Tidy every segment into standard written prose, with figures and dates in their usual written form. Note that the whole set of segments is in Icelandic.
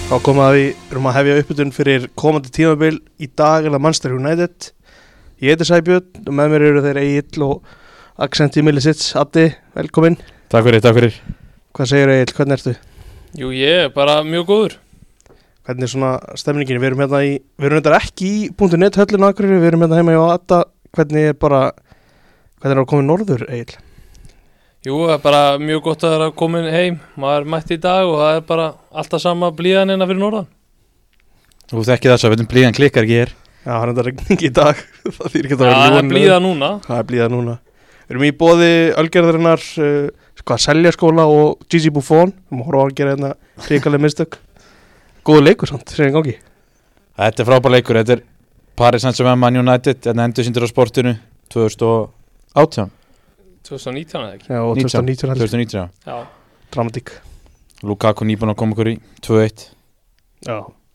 Þá komum við að hefja uppbytun fyrir komandi tímabil í dag er það Manchester United. Ég heiti Sæbjörn og með mér eru þeir Egill og Accenti Milicic. Addi, velkomin. Takk fyrir. Hvað segir Egill, hvernig ertu? Jú, ég er bara mjög góður. Hvernig er svona stemningin? Við erum þetta ekki í .net höllinu Akureyri, við erum hérna heima í Adda. Hvernig er að koma norður, Egill? Jú, það er bara mjög gott að það er að koma heim. Maður mætti í dag og það er bara alltaf sama blíðan innan fyrir norðan. Þú þekkir þess að veitum blíðan klikkar ekki hér. Já, það er þetta regning í dag. Það þýr ekki að það er blíða núna. Það er blíða núna. Við erum í boði Ölgerðarinnar, Seljaskóla og Gigi Buffon. Við erum að horfa á að gera hérna hrikaleg mistök. Góður leikur samt, segir gangi. Þetta er frábær leikur. Þetta er Paris Saint-Germain Man United. Þetta endur síndir á sportinu 2018. 2019 eða ekki? Já, og 2019. Já. Dramatík. Lukaku nýbúinn að koma okkur í 2-1. Já.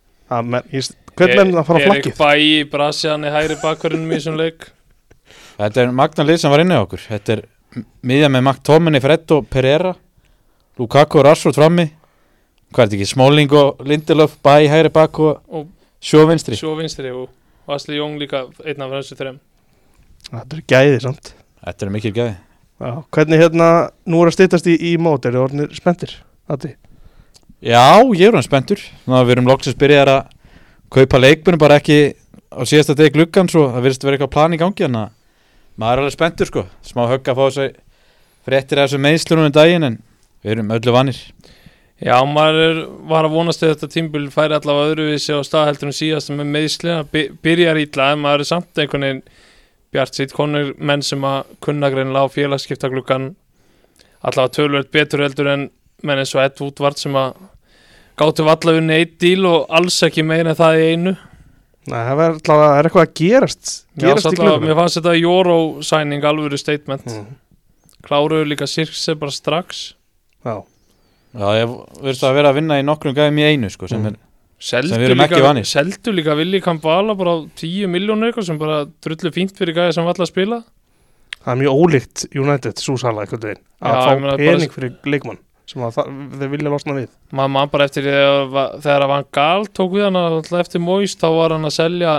Hvernig að fara á flakkið? Erik Bailly, Brasjan í hægri bakverðinum í þessum leik. Þetta er magna lið sem var inni á okkur. Þetta er miðja með McTominay, Freddo, Pereira, Lukaku og Rashford frammi. Hvað er þetta ekki? Smalling og Lindelöf, Bailly hægri bak og Sjó vinstri. Sjó vinstri og Ashley Young líka einn af þessu þrem. Þetta er gæði samt. Þetta er mikil gæði. Já, hvernig nú er að styttast í mót, eru þið orðnir spenntir, Addi? Já, ég er orðin spenntur. Við erum loksins byrjað að kaupa leikbunum bara ekki á síðasta degi gluggan svo það virðist vera eitthvað plan í gangi en maður er alveg spenntur sko. Smá högg að fá þessu fréttir af þessu meiðslunum daginn en við erum öllu vanir. Já, maður var að vonast að þetta tímabil færi allavega öðruvísi á stað heldur en síðast með meiðslina. Byrjar illa en maður er samt einhvern veginn bjart sitt konur menn sem að kunna greinilega á félagsskiptagluggan allavega tölvöld betur heldur en menn eins og Ed Woodward sem að gátu allavega unni eitt díl og alls ekki meira en það í einu. Nei, það er eitthvað að gerast í glugganum. Mér fannst þetta Euro signing alvöru statement. Kláruðu líka Sirkse bara strax. Já, ég verðist að vera að vinna í nokkrum gæðum í einu sko sem Seldu við erum ekki vanir. Seldu líka Willi Kambala bara á 10 milljónir eitthvað sem bara drullu fínt fyrir gæði sem var alltaf að spila. Það er mjög ólíkt United súsala einhvern veginn að fá pening fyrir leikmann sem þeir vilja losna við. Maður bara eftir þegar Van Gaal tók við hann alltaf eftir Moyes þá var hann að selja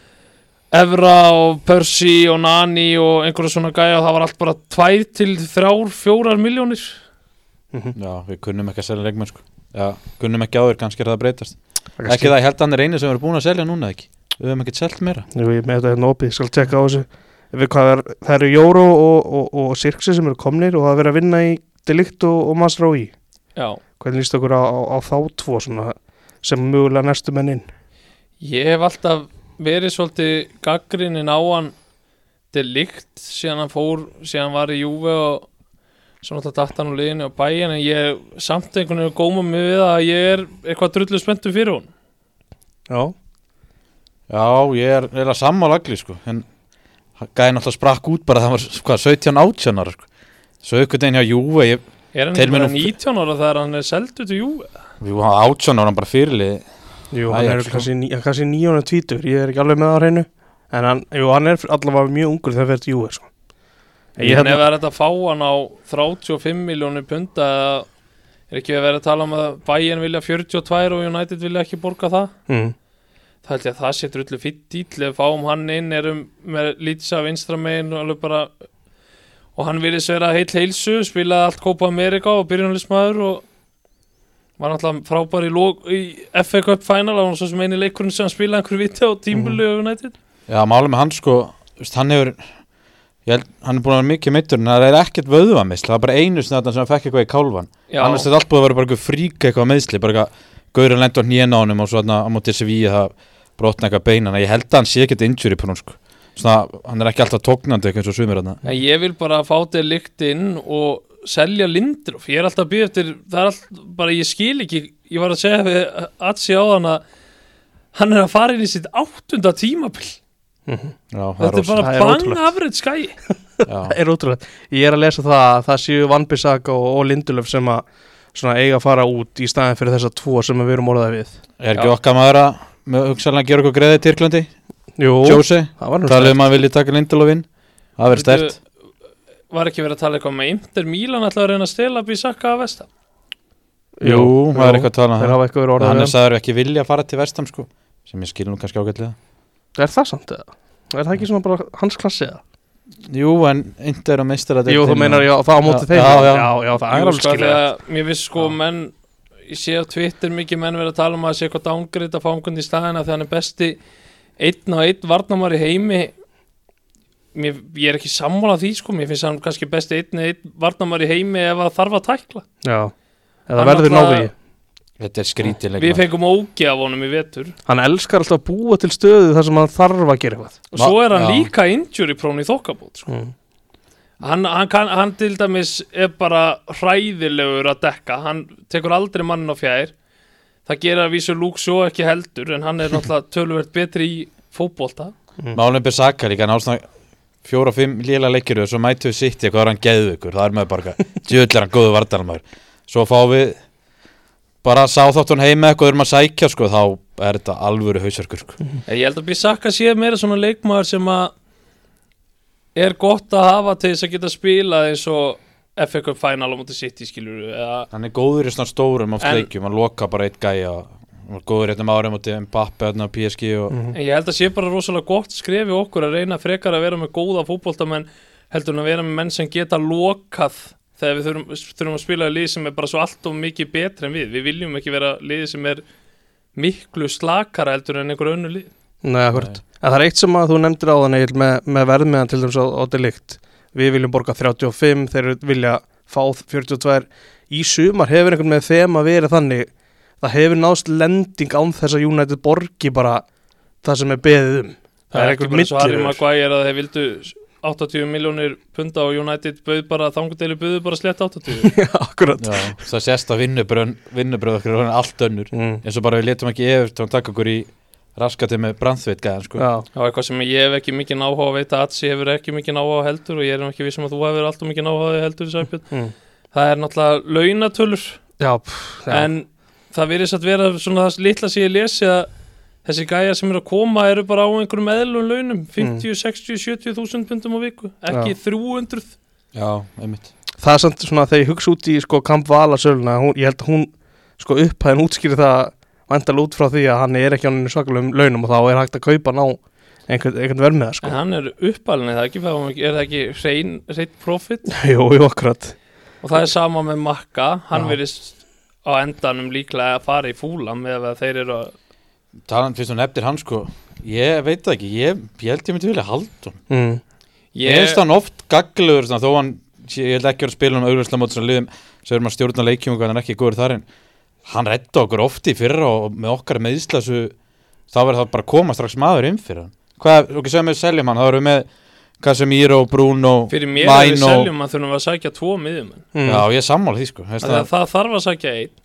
Evra og Percy og Nani og einhverja svona gæja og það var allt bara 2 til 3-4 milljónir. Já, við kunnum ekki að selja leikmenn sko. Já, kunnum ekki áður, kannski er það að breytast. Ekki það, ég held að hann er eini sem við erum búin að selja núna ekki. Við höfum ekki selt meira. Jú, ég með þetta hérna opið, ég skal tjekka á þessu. Það eru Euro og Sirkse sem eru komnir og það verið að vinna í De Ligt og Mazraoui. Já. Hvernig líst okkur á þá tvo svona, sem mögulega næstu menn inn? Ég hef alltaf verið svolítið gagnrýninn á hann De Ligt síðan hann var í Juve og svo náttúrulega datt hann úr liðinu á Bayern en ég samt einhvern veginn góma mig við að ég er eitthvað drullu spenntur fyrir hún. Já, ég er eiginlega sammála allir sko en gæði náttúrulega sprakk út bara það var 17-18 ára sko. Svo einhvern veginn hjá Juve Er hann ekki bara 19 ára þegar hann er seldur til Juve? Jú, hann var 18 ára hann bara fyrirlið. Jú, hann er kannski 9-20, ég er ekki alveg með það á hreinu en hann er allavega mjög ungur þegar það fyrir til Juve sko. Ef það er þetta að fá hann á 35 milljónir punda er ekki verið að tala að Bayern vilja 42 og United vilja ekki borga það það held ég að það sé drullu fýtt dýl ef fáum hann inn með Lítsa vinstra megin og hann virðist vera heilsu spilaði allt Copa America og byrjunarliðsmaður og var náttúrulega frábær í FA Cup final og svo sem eini leikurinn sem hann spilaði einhverju viti á tímabili og United. Já, málið með hann sko hann hefur hann er búin að vera mikið meiddur en það er ekkert vöðvameiðsli, það er bara einu sem hann fekk eitthvað í kálfan. Annars er allt búið að vera bara eitthvað frík eitthvað meðsli, bara eitthvað gaurinn lendi á hnénu á honum og svo á móti Sevilla það brotna eitthvað beina, ég held að hann sé ekkert injury prone sko. Svona, hann er ekki alltaf tóknandi eitthvað eins og sumir þarna. Ég vil bara fá til lykt inn og selja Lindelof, ég er alltaf að bíða eftir, það er alltaf bara, ég skil ekki, ég var að segja við Atsi á hann að hann er að fara inn í sitt 8. tímabil. Já, þetta er bara bang average skæi. Það er ótrúlega. Ég er að lesa það séu Van Bissaka og Lindelof sem að eiga að fara út í staðin fyrir þessa tvo sem við erum orðað við. Er ekki okkar maður að hugsanlega gera eitthvað greiði í Tyrklandi? Jú, Jose, talið maður vilja taka Lindelof inn. Það verður sterkt. Var ekki verið að tala eitthvað með Inter Milan ætlaði að reyna að stela Bissaka af Vestam? Jú, það er eitthvað að tala Þeir hafa eitthvað verið orðað hann við er sagður ekki vilja fara til Vestam sko, sem ég skil nú kannski ágætlega. Er það samt eða? Er það ekki svona bara hans klassi eða? Jú, en Inter og meistaradeildin. Jú, þú meinar já, það á móti þeim. Já, það er alveg skiljaði. Mér finnst sko menn, ég sé á Twitter mikið menn verið að tala um að sé eitthvað downgrade að fá einhvern í staðina þegar hann er besti 1-1 varnarmaður í heimi. Ég er ekki sammála því sko, mér finnst hann kannski besti 1-1 varnarmaður í heimi ef það þarf að tækla. Já, eða verður náði. Þetta er skrítileg. Við fengum ógeð af honum í vetur. Hann elskar alltaf að búa til stöðu þar sem hann þarf að gera eitthvað. Og svo er hann líka injury prone í þokkabót sko. Hann til dæmis er bara hræðilegur að dekka. Hann tekur aldrei mannin á fjær. Það gera að vísu Luke Shaw ekki heldur, en hann er náttúrulega töluvert betri í fótbolta. Málum er Saka líka, hann á svona 4-5 lélega leikir og svo mætu við sitt eitthvað, hann geðveikur. Það er með bara djöðlega hann góðu varnarmaður. Svo fá við bara Southampton heima eitthvað að sækja sko, þá er þetta alvöru hausverkur sko. Ég held að Bissaka sé meira svona leikmaður sem að er gott að hafa til þess að geta spilað eins og FA Cup Final á móti City skilur hann er góður í svona stórum á leikjum, hann loka bara eitt gæja, hann var góður eitt árum móti Mbappe á PSG En ég held að sé bara rosalega gott skrefi okkur að reyna frekar að vera með góða fótboltamenn heldur en að vera með menn sem geta lokað þegar við þurfum að spila lið sem er bara svo allt og mikið betri en við viljum ekki vera lið sem er miklu slakara heldur en einhver önnur lið. Nei, akkurat. En það er eitt sem að þú nefndir á þannig með verðmiðan til dæmis á delikt. Við viljum borga 35, þeir vilja fá 42. Í sumar hefur einhvern með þeim að vera þannig, það hefur náðst lending án þess að United borgi bara það sem er beðið Það er ekki bara svo Harry Maguire að þeir vildu 80 milljónir punda og United bauð bara þangudeilu bauðu bara slett 80. Já, akkurat. Já, það sést að vinnubröð okkur er allt önnur eins og bara við letum ekki Evertón taka okkur í raskati með Branthwaite gæðan sko. Já, eitthvað sem ég hef ekki mikið náhuga að veita Atsi hefur ekki mikið náhuga heldur og ég er ekki vissum að þú hefur alltaf mikið náhuga heldur Sæbjörn. Það er náttúrulega launatölur. Já. En það virðist að vera svona það litla sem ég lesi að þessi gæjar sem eru að koma eru bara á einhverjum eðlum launum 50, 60, 70.000 pundum á viku ekki 300. Já, einmitt. Það er samt svona þegar ég hugsa út í sko Camp Vala söluna, ég held að hún sko upphæðin útskýri það vandalega út frá því að hann er ekki á einu svakalegum launum og þá er hægt að kaupa ná einhvern verð með það sko. En hann er upphæðin eða ekki, er það ekki hrein profit? Jú, akkurat. Og það er sama með Makka, hann virðist á endanum líklega að fara í Fúlam eða þeir eru að talan fyrst og nefnir hann sko, ég veit það ekki, ég held ég myndi vilja halda hann. Ég finnst hann oft gagglegur þó hann, ég held ekki að vera að spila um augljóslega móti svona liðum, svo erum að stjórna leikjum og hann er ekki góður þar en hann redda okkur oft í fyrra og með okkar meðisla þá verður það bara að koma strax maður inn fyrir hann. Hvað, ok, sem við seljum hann, þá erum við með Casemiro, Bruno, fyrir mér er við seljum hann þurfum við að sækja 2 miðjumenn. Já, ég sammála því sko. Það þarf að sækja 1.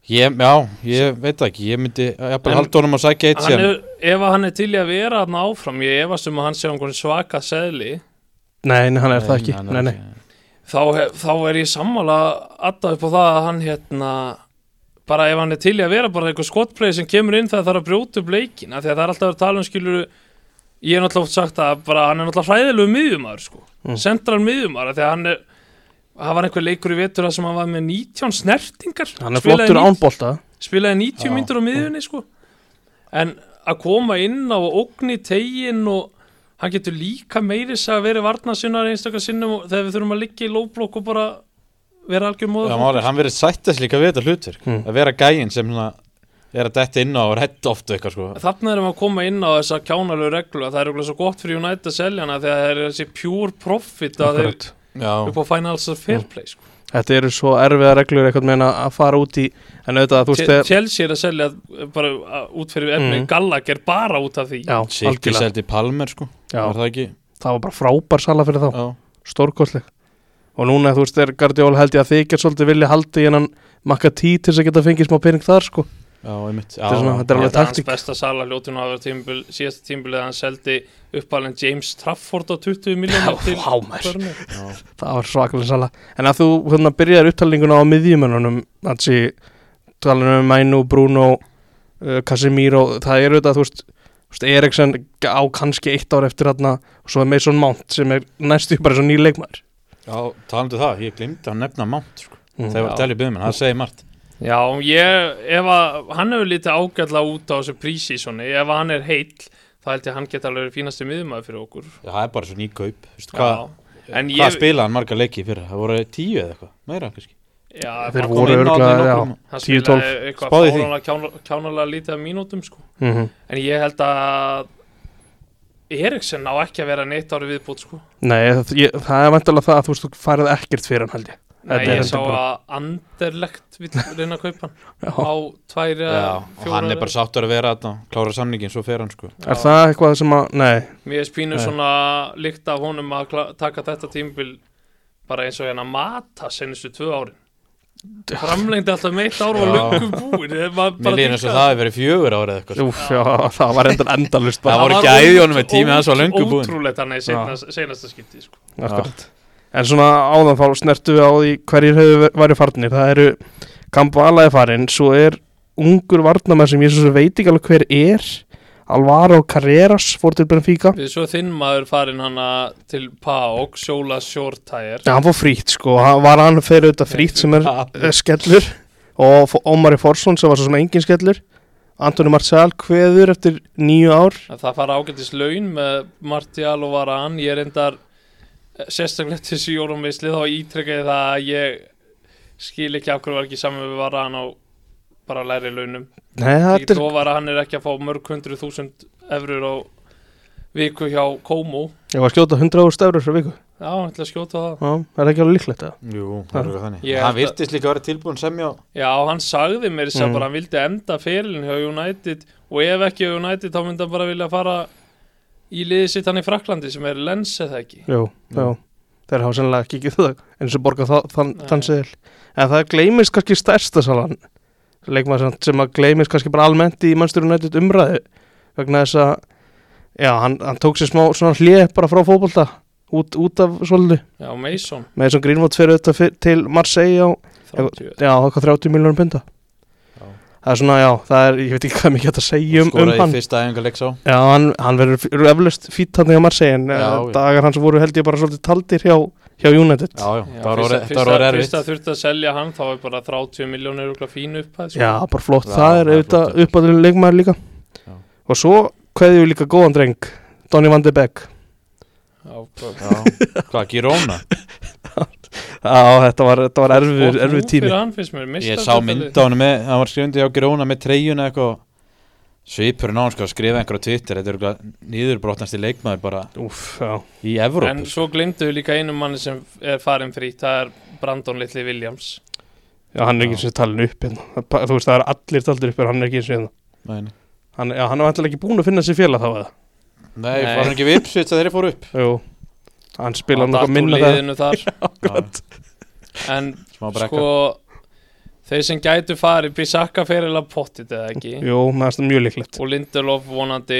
Ég veit það ekki, ég myndi halda honum að sækja eitt síðan. Ef hann er til í að vera þarna áfram, ég efast að hann sé einhvern svaka seðli. Nei, hann er það ekki. Nei. Þá er ég sammála aðdáð upp á það að hann bara ef hann er til í að vera bara einhver skotplay sem kemur inn þegar það er að brjóta upp leikina, því að það er alltaf að tala um skilur, ég er náttúrulega oft sagt að bara hann er náttúrulega hræðilegu miðjumaður sko, central miðjumaður, því að það var einhver leikur í vetur sem hann var með 19 snertingar. Hann er flottur ánbolta. Spilaði 90 mínútur á miðjunni sko. En að koma inn á ógni teginn og hann getur líka meiris að vera varnarsinnar einstakar sinnum þegar við þurfum að liggja í lóblokk og bara vera algjör móða. Hann verið sættast líka við þetta hlutverk. Að vera gæinn sem er að detta inn á og redda oft eitthvað sko. Þarna erum við að koma inn á þessa kjánalegu reglu að það er okkur svo gott fyrir United að selja hana þegar það er þessi pure profit að þeir upp á financial fair play sko. Þetta eru svo erfiða reglur eitthvað meina að fara út í en auðvitað að þú veist Chelsea er að selja bara út fyrir efni Gallagher bara út af því. City seldi Palmer sko. Var það ekki? Það var bara frábær sala fyrir þá. Stórkostleg. Og núna þú veist Guardiola held ég að þykja svolítið vilja haldi innan McAtee til þess að geta fengið smá pening þar sko. Þetta er alveg taktík. Hans besta sala hljótinu að vera síðasta tímabilið að hann seldi uppalinn James Trafford á 20 miljónir til Burnley. Það var svakalega sala. En að þú byrjaðir upptalninguna á miðjumönnunum talanum um Mainu, Bruno, Casemiro, það er auðvitað þú veist Eriksen á kannski 1 ár eftir þarna og svo er Mason Mount sem er næstu bara svo nýr leikmaður. Já, talandu það, ég glimti að nefna Mount sko. Þegar var að telja byggðum, það segir margt. Já, ef að hann hefur lítið ágætlega út á þessu prísísoni, ef hann heill þá held ég hann geta alveg fínasti miðjumaður fyrir okkur. Já, það bara svo ný kaup. Hvað spilaði hann marga leiki fyrir? Það voru 10 eða eitthvað, meira kannski. Já, þeir voru örgulega, hann spilaði eitthvað kjánalega lítið af mínútum sko. En ég held að Eriksen á ekki að vera neitt ári viðbútt sko. Nei, það vantilega það að þú farið ekkert fyrir hann held ég. Nei, ég sá að Anderlecht vill reyna að kaupa hann á 2 eða 4. Hann bara sáttur að vera þarna, klára samningin, svo fer hann sko. Er það eitthvað sem að, nei. Mér spínu svona líkt af honum að taka þetta tímabil bara eins og hérna Mata senustu 2 árin. Framlengdi alltaf meitt ár og löngum búin. Mér líður eins og það hefur verið 4 ár eða eitthvað. Úf, já, það var endalust. Það voru gæði honum með tími hans og löngum búin. Ótrúlegt hann seinasta skipti sko. Akkurat. En svona áðan þá snertu við á því hverjir hefur værið farnir. Það eru Kampala er farinn, svo ungur varnarmaður sem ég svo veit ekki alveg hver Alvaro Carreras fór til Benfica. Við svo þinn maður farinn hana til PAOK, Sjóla Shortire. Já, hann fór frítt sko, hann fyrir auðvitað frítt sem skellur og Ómari Forsson sem var svo sem engin skellur. Antoni Martial kveður eftir 9 ár. Það fara ágætis laun með Martial og Varane. Ég reyndar sérstaklega til þessu Jórum-veisli þá ítrekkaði það að ég skil ekki af hverju var ekki saman við Varane á bara læri launum. Nei, ég lofa að hann ekki að fá mörg 100.000 eurur á viku hjá Como. Ég var að skjóta 100.000 eurur á viku. Já, hann ætla að skjóta það. Já, það ekki alveg líklegt það. Jú, það er þannig. Hann virtist líka að vera tilbúin semja. Já, hann sagði mér þess að bara hann vildi enda ferilin hjá United og ef ekki hjá United þá myndi hann bara vilja fara í liðið sitt hann í Fraklandi sem Lens eða ekki. Jú. Þeir hafa sennilega ekki það eins og borga þann seðil. En það gleymist kannski stærsta salan leikmaður sem að gleymist kannski bara almennt í Manchester United umræðu vegna þess að já, hann tók sér smá svona hlið bara frá fótbolta út af svolítið. Já, Mason Greenwood fyrir þetta til Marseille á 30 milljónum punda. Það er svona, já, ég veit ekki hvað mikið að segja um hann. Skoraði í fyrsta æfingarleik sá. Já, hann verður eflaust fýtt hann hjá Marseille en dagar hans voru held ég bara svolítið taldir hjá United. Já, það var erfitt. Fyrst að þurfti að selja hann, þá er bara 30 milljónir fínu upphæð. Já, bara flott, það er auðvitað uppáðurinn leikmaður líka. Já. Og svo kveðjum við líka góðan dreng, Donny van de Beek. Já, hvað, Girona? Já, þetta var erfið tími. Ég sá mynd á hann með, hann var skrifandi á Girona með treyjuna eitthvað svipurinn á hann sko að skrifa einhver á Twitter, þetta niðurbrotnasti leikmaður bara í Evrópu. En svo glemdu við líka einu manni sem farin frýtt, það er Brandon Little Williams. Já, hann er ekki eins og talin upp hérna. Þú veist, það er allir taldir upp en hann er ekki eins og hérna. Hann er vantilega ekki búin að finna sér félag þá eða? Nei, var hann ekki við Ipswich að þeirri fóru upp? Jú, hann spilaði nokkuð minna það. En sko þeir sem gætu farið Bissaka fer eða pottit eða ekki. Jú, það er mjög líklegt. Og Lindelof vonandi.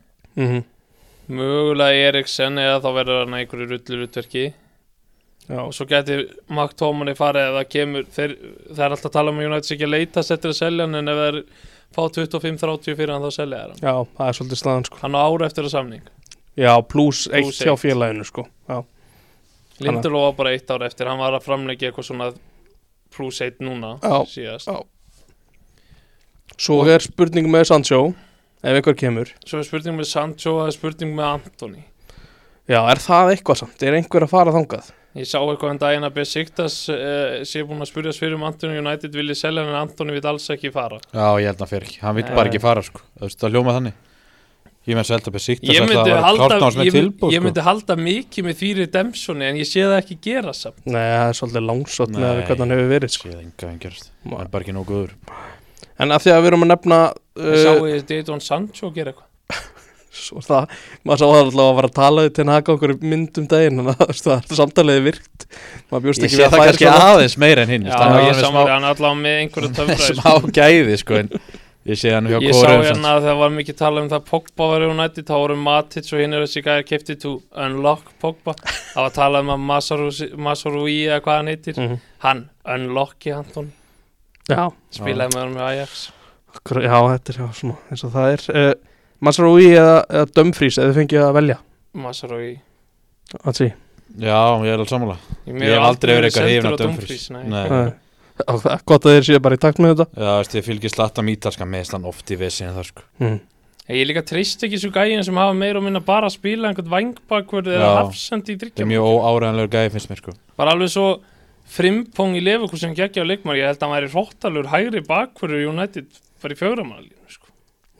Mögulega Eriksen eða þá verður hann einhverju rullurutverki. Og svo gæti McTominay farið eða kemur það er alltaf að tala um að United ekki að leitast eftir að selja hann en ef það er fá 25-30 fyrir hann þá selja hann. Já, það er svolítið staðan sko. Hann á ára eftir að samning. Já, plus 1 hjá félaginu sko. Já. Lindelof var bara 1 ára eftir, hann var að framleggja eitthvað svona plus 1 núna síðast. Já. Svo er spurning með Sancho, ef einhver kemur. Svo er spurning með Sancho og það er spurning með Antoni. Já, er það eitthvað samt? Er einhver að fara þangað? Ég sá eitthvað en daginn að Besiktas sé búin að spyrjast fyrir Antoni United vilji selja en Antoni vill alls ekki fara. Já, ég held að hann fer ekki, hann vill bara ekki fara sko. Það hljóma þannig. Ég með selta Besiktas ég myndi halda mikið með því redemptioni en ég sé það ekki gera samt. Nei, það er svolítið langsótt með hvernig hann hefur verið sko. Ég sé það enga gerast, það er bara ekki nógu góður. En af því að við erum að nefna Ég sá Jadon Sancho gera eitthvað. Svo það, maður sá það alltaf að vera að tala til að haka okkur mynd daginn en það er samtaliði virkt. Ég sé það kannski aðeins meira en hinn. Já, ég samar hann allavega með einhverju töfraði. Smá gæði sko en ég sé hann hjá Kóru. Ég sá hérna að það var mikið tala um það Pogba var í United, þá voru Matic og hinn þessi gæðir keypti to unlock Pogba. Það var talað um að Mazraoui eða hvað hann heitir. Hann unlocki Antoni. Já. Spilaði með hann með Ajax. Já, þetta er svona eins og það er. Mazraoui eða Dumfries eða þið fengið að velja? Mazraoui. Atsi. Já, ég er alveg sammála. Ég hef aldrei verið eitthvað hrifinn af Dumfries. Nei. Gott að þeir séu bara í takt með þetta. Já, ég fylgir Zlatan ítalska með hann oft í vesinu þar sko. Ég líka treyst ekki svo gæin sem hafa meira og minna bara að spila einhvern vangbakvörð eða hafsend í það mjög óáræðanlegur gæi finnst mér sko. Bara alveg svo Frimpong í Leverkusen geggja á leikmaður, ég held að hann væri hróttalur hægri bakvörður United bara í 4 mannalínu sko.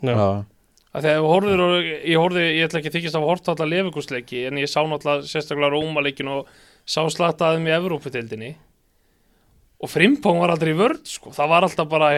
Þegar ég ætla ekki að þykist að horta allar Leverkusleiki en ég sá náttúrulega sérstaklega Rómaleikin og sá Zlatan í Evrópudeildinni og Frimpong var aldrei í vörð sko. Það var alltaf bara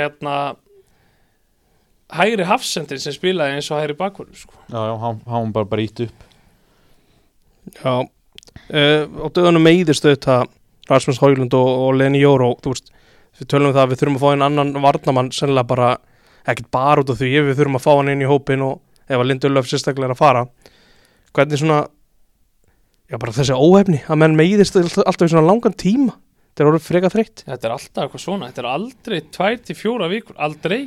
hægri hafsendir sem spilaði eins og hægri bakvörður sko. Já, hann bara ítt upp. Já, á döðunum meiðist þetta Rasmus Højlund og Leni Jóró, þú veist, við tölum það að við þurfum að fá einn annan varnamann sennilega bara, ekkert bara út af því, við þurfum að fá hann inn í hópin og ef að Lindelöf sérstaklega að fara. Hvernig svona, já bara þessi óhefni, að menn meiðist alltaf í svona langan tíma, þetta er orðið freka þreytt. Þetta er alltaf eitthvað svona, þetta er aldrei 2-4 vikur, aldrei.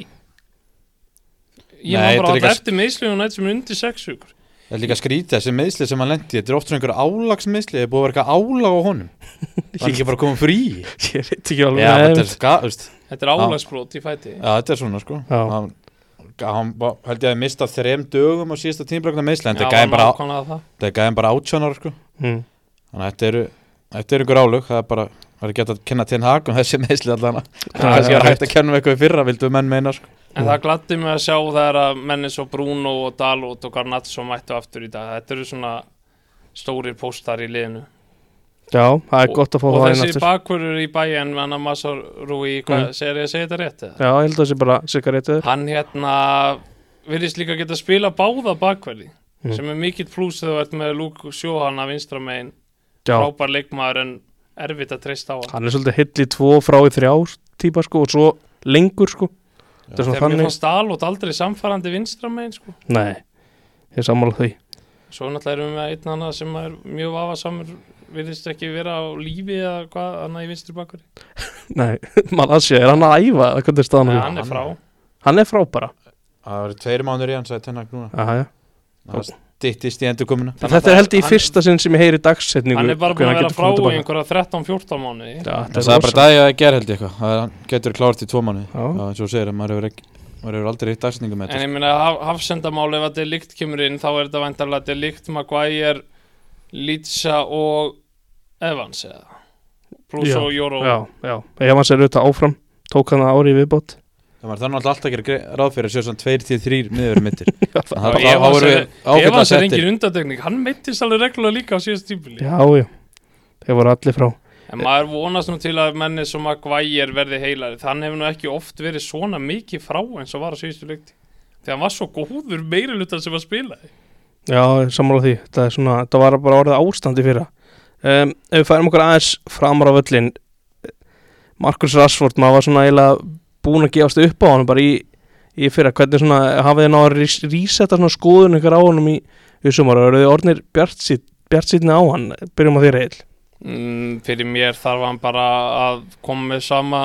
Ég má bara alltaf eftir meðsli og nætt sem er undir 6 vikur. Það er líka skrítið þessi meðsli sem hann lendi, þetta er oft svona einhver álagsmeðsli, það er búið að vera eitthvað álag á honum. Það er ekki bara að koma frí. Ég veit ekki alveg. Þetta er álagsbrot í fæti. Já, þetta er svona sko. Hann held ég að mista 3 dögum á síðasta tímabrekna meðsli, en þetta er gæðin bara 18 ára sko. Þannig að þetta er einhver álög, það er bara, það er gett að kenna Ten Hag þessi meðsli allan. Það er hægt að kenna eitthvað fyrra, vildu menn meina sko. En það gladdi mig að sjá þegar að menn eins og Bruno og Dalot og Garnacho mættu aftur í dag. Þetta eru svona stórir póstar í liðinu. Já, það er gott að fá það inn aftur. Og þessi bakvörður í Bayern, hann að Mazraoui, segir ég að segja þetta rétt? Já, ég held að það sé bara cirka rétt. Hann virðist líka geta spila báða bakverði, sem er mikill plús þegar þú ert með Luke Sjóhann að vinstra megin. Frábær leikmaður en erfitt að treysta á hann. Hann er svolítið hill í 2 frá í 3 típa sko og svo lengur sko. Þegar mér fannst Dalot aldrei samfærandi vinstra megin sko. Nei, ég sammála því. Svo náttúrulega erum við með einn annað sem er mjög vafasamur, virðist ekki vera á lífi eða hvað annað í vinstri bakverði. Nei, Malasja, er hann að æfa? Nei, hann er frá. Hann er frá bara. Það verið 2 mánuður í hann, sagði Ten Hag núna. Aha, já. Það styttist í endurkomuna. Þetta er held í fyrsta sinn sem ég heyri dagsetningu. Hann er bara búin að vera frá í einhverja 13-14 mánuði. Það er bara dagið að gera held ég eitthvað. Það getur klárt í 2 mánuði. Já, eins og segir að maður hefur aldrei hitt dagsetningu með þetta. En ég meina hafsendamáli ef þetta líkt kemur inn þá er þetta væntanlega þetta líkt Maguire, Litsa og Evans eða pluss og Jóró. Já. Evans er auðvitað áfram, tók hann ári í viðbót. Það er alltaf að gera ráð fyrir að sjá svona 2-3 miður mittir. Evans er engin undantekning, hann meittist alveg reglulega líka á síðast tímabili. Já, þeir voru allir frá. En maður vonast nú til að menni sem Maguire verði heilari, þannig hefur nú ekki oft verið svona mikið frá eins og var á síðustu leikti. Þegar hann var svo góður meirilutan sem að spilaði. Já, sammála því, þetta var bara orðið ástandi fyrir. Ef við færum okkur aðeins framar á völlin, Marcus Rashford, maður var svona eiginlega búin að gefast upp á hann bara í fyrra, hvernig svona hafið þið náður að rísetta svona skoðun ykkur á honum í sumar, og eru þið orðnir bjartsýnni á hann, byrjum á þér Egill? Fyrir mér þarf hann bara að koma með sama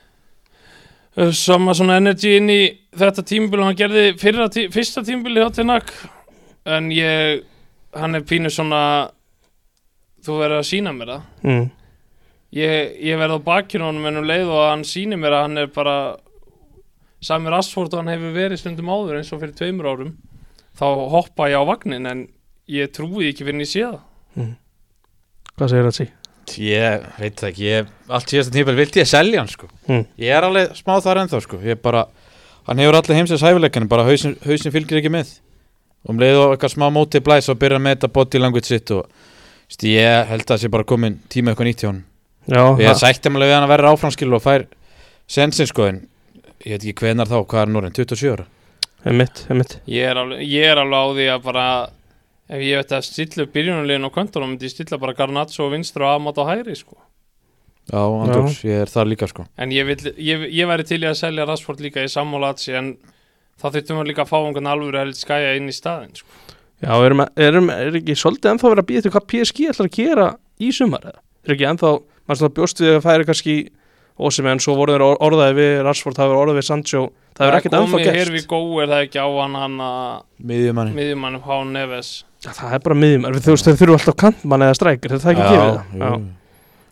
svona energy inn í þetta tímabil hann gerði fyrsta tímabili hjá Ten Hag, en hann er pínu svona, þú verður að sýna mér það. Ég verð á bakinu honum en leið og hann sýnir mér að hann er bara sami Rashford og hann hefur verið stundum áður eins og fyrir 2 árum. Þá hoppa ég á vagnin en ég trúi ekki fyrir en ég sé það. Hvað segir það sí? Ég veit það ekki, allt síðasta tímabil vildi ég selja hann sko. Ég er alveg smá þar ennþá sko. Hann hefur allir heimsins hæfileikann, bara hausinn fylgir ekki með. Leið og eitthvað smá móti blæs og byrja með þetta body language sitt og ég held að það sé bara komin tíma eitthvað nýtt hjá hann. Ég sætti alveg við hann að vera áframskil og fær sensin sko, en ég veit ekki hvenar þá, hvað er Norrin, 27 ára? Einmitt. Ég er alveg á því að bara, ef ég veit að stilla upp byrjunarliðin á köntunum, myndi ég stilla bara Garnacho og vinstra og Amad á hægri sko. Já, andjóks, ég er þar líka sko. En ég væri til í að selja Rashford líka í sammálaatsi, en þá þurftum við líka að fá einhvern alvöru held skæja inn í staðinn sko. Já, er ekki svolítið ennþá verið að býða til hvað PSG ætlar að gera í sumar eða? Er ekki ennþá, maður svona bjóst við að færi kannski Osimhen, svo voru þeir orðaði við Rashford, það hefur orðaði við Sancho, það hefur ekkert ennþá gert. Herfi Gói, er það ekki á hann miðjumann Pau Neves? Já, það er bara miðjumann, þeir þurfu alltaf kantmann eða strækir, þetta er ekki gefið það.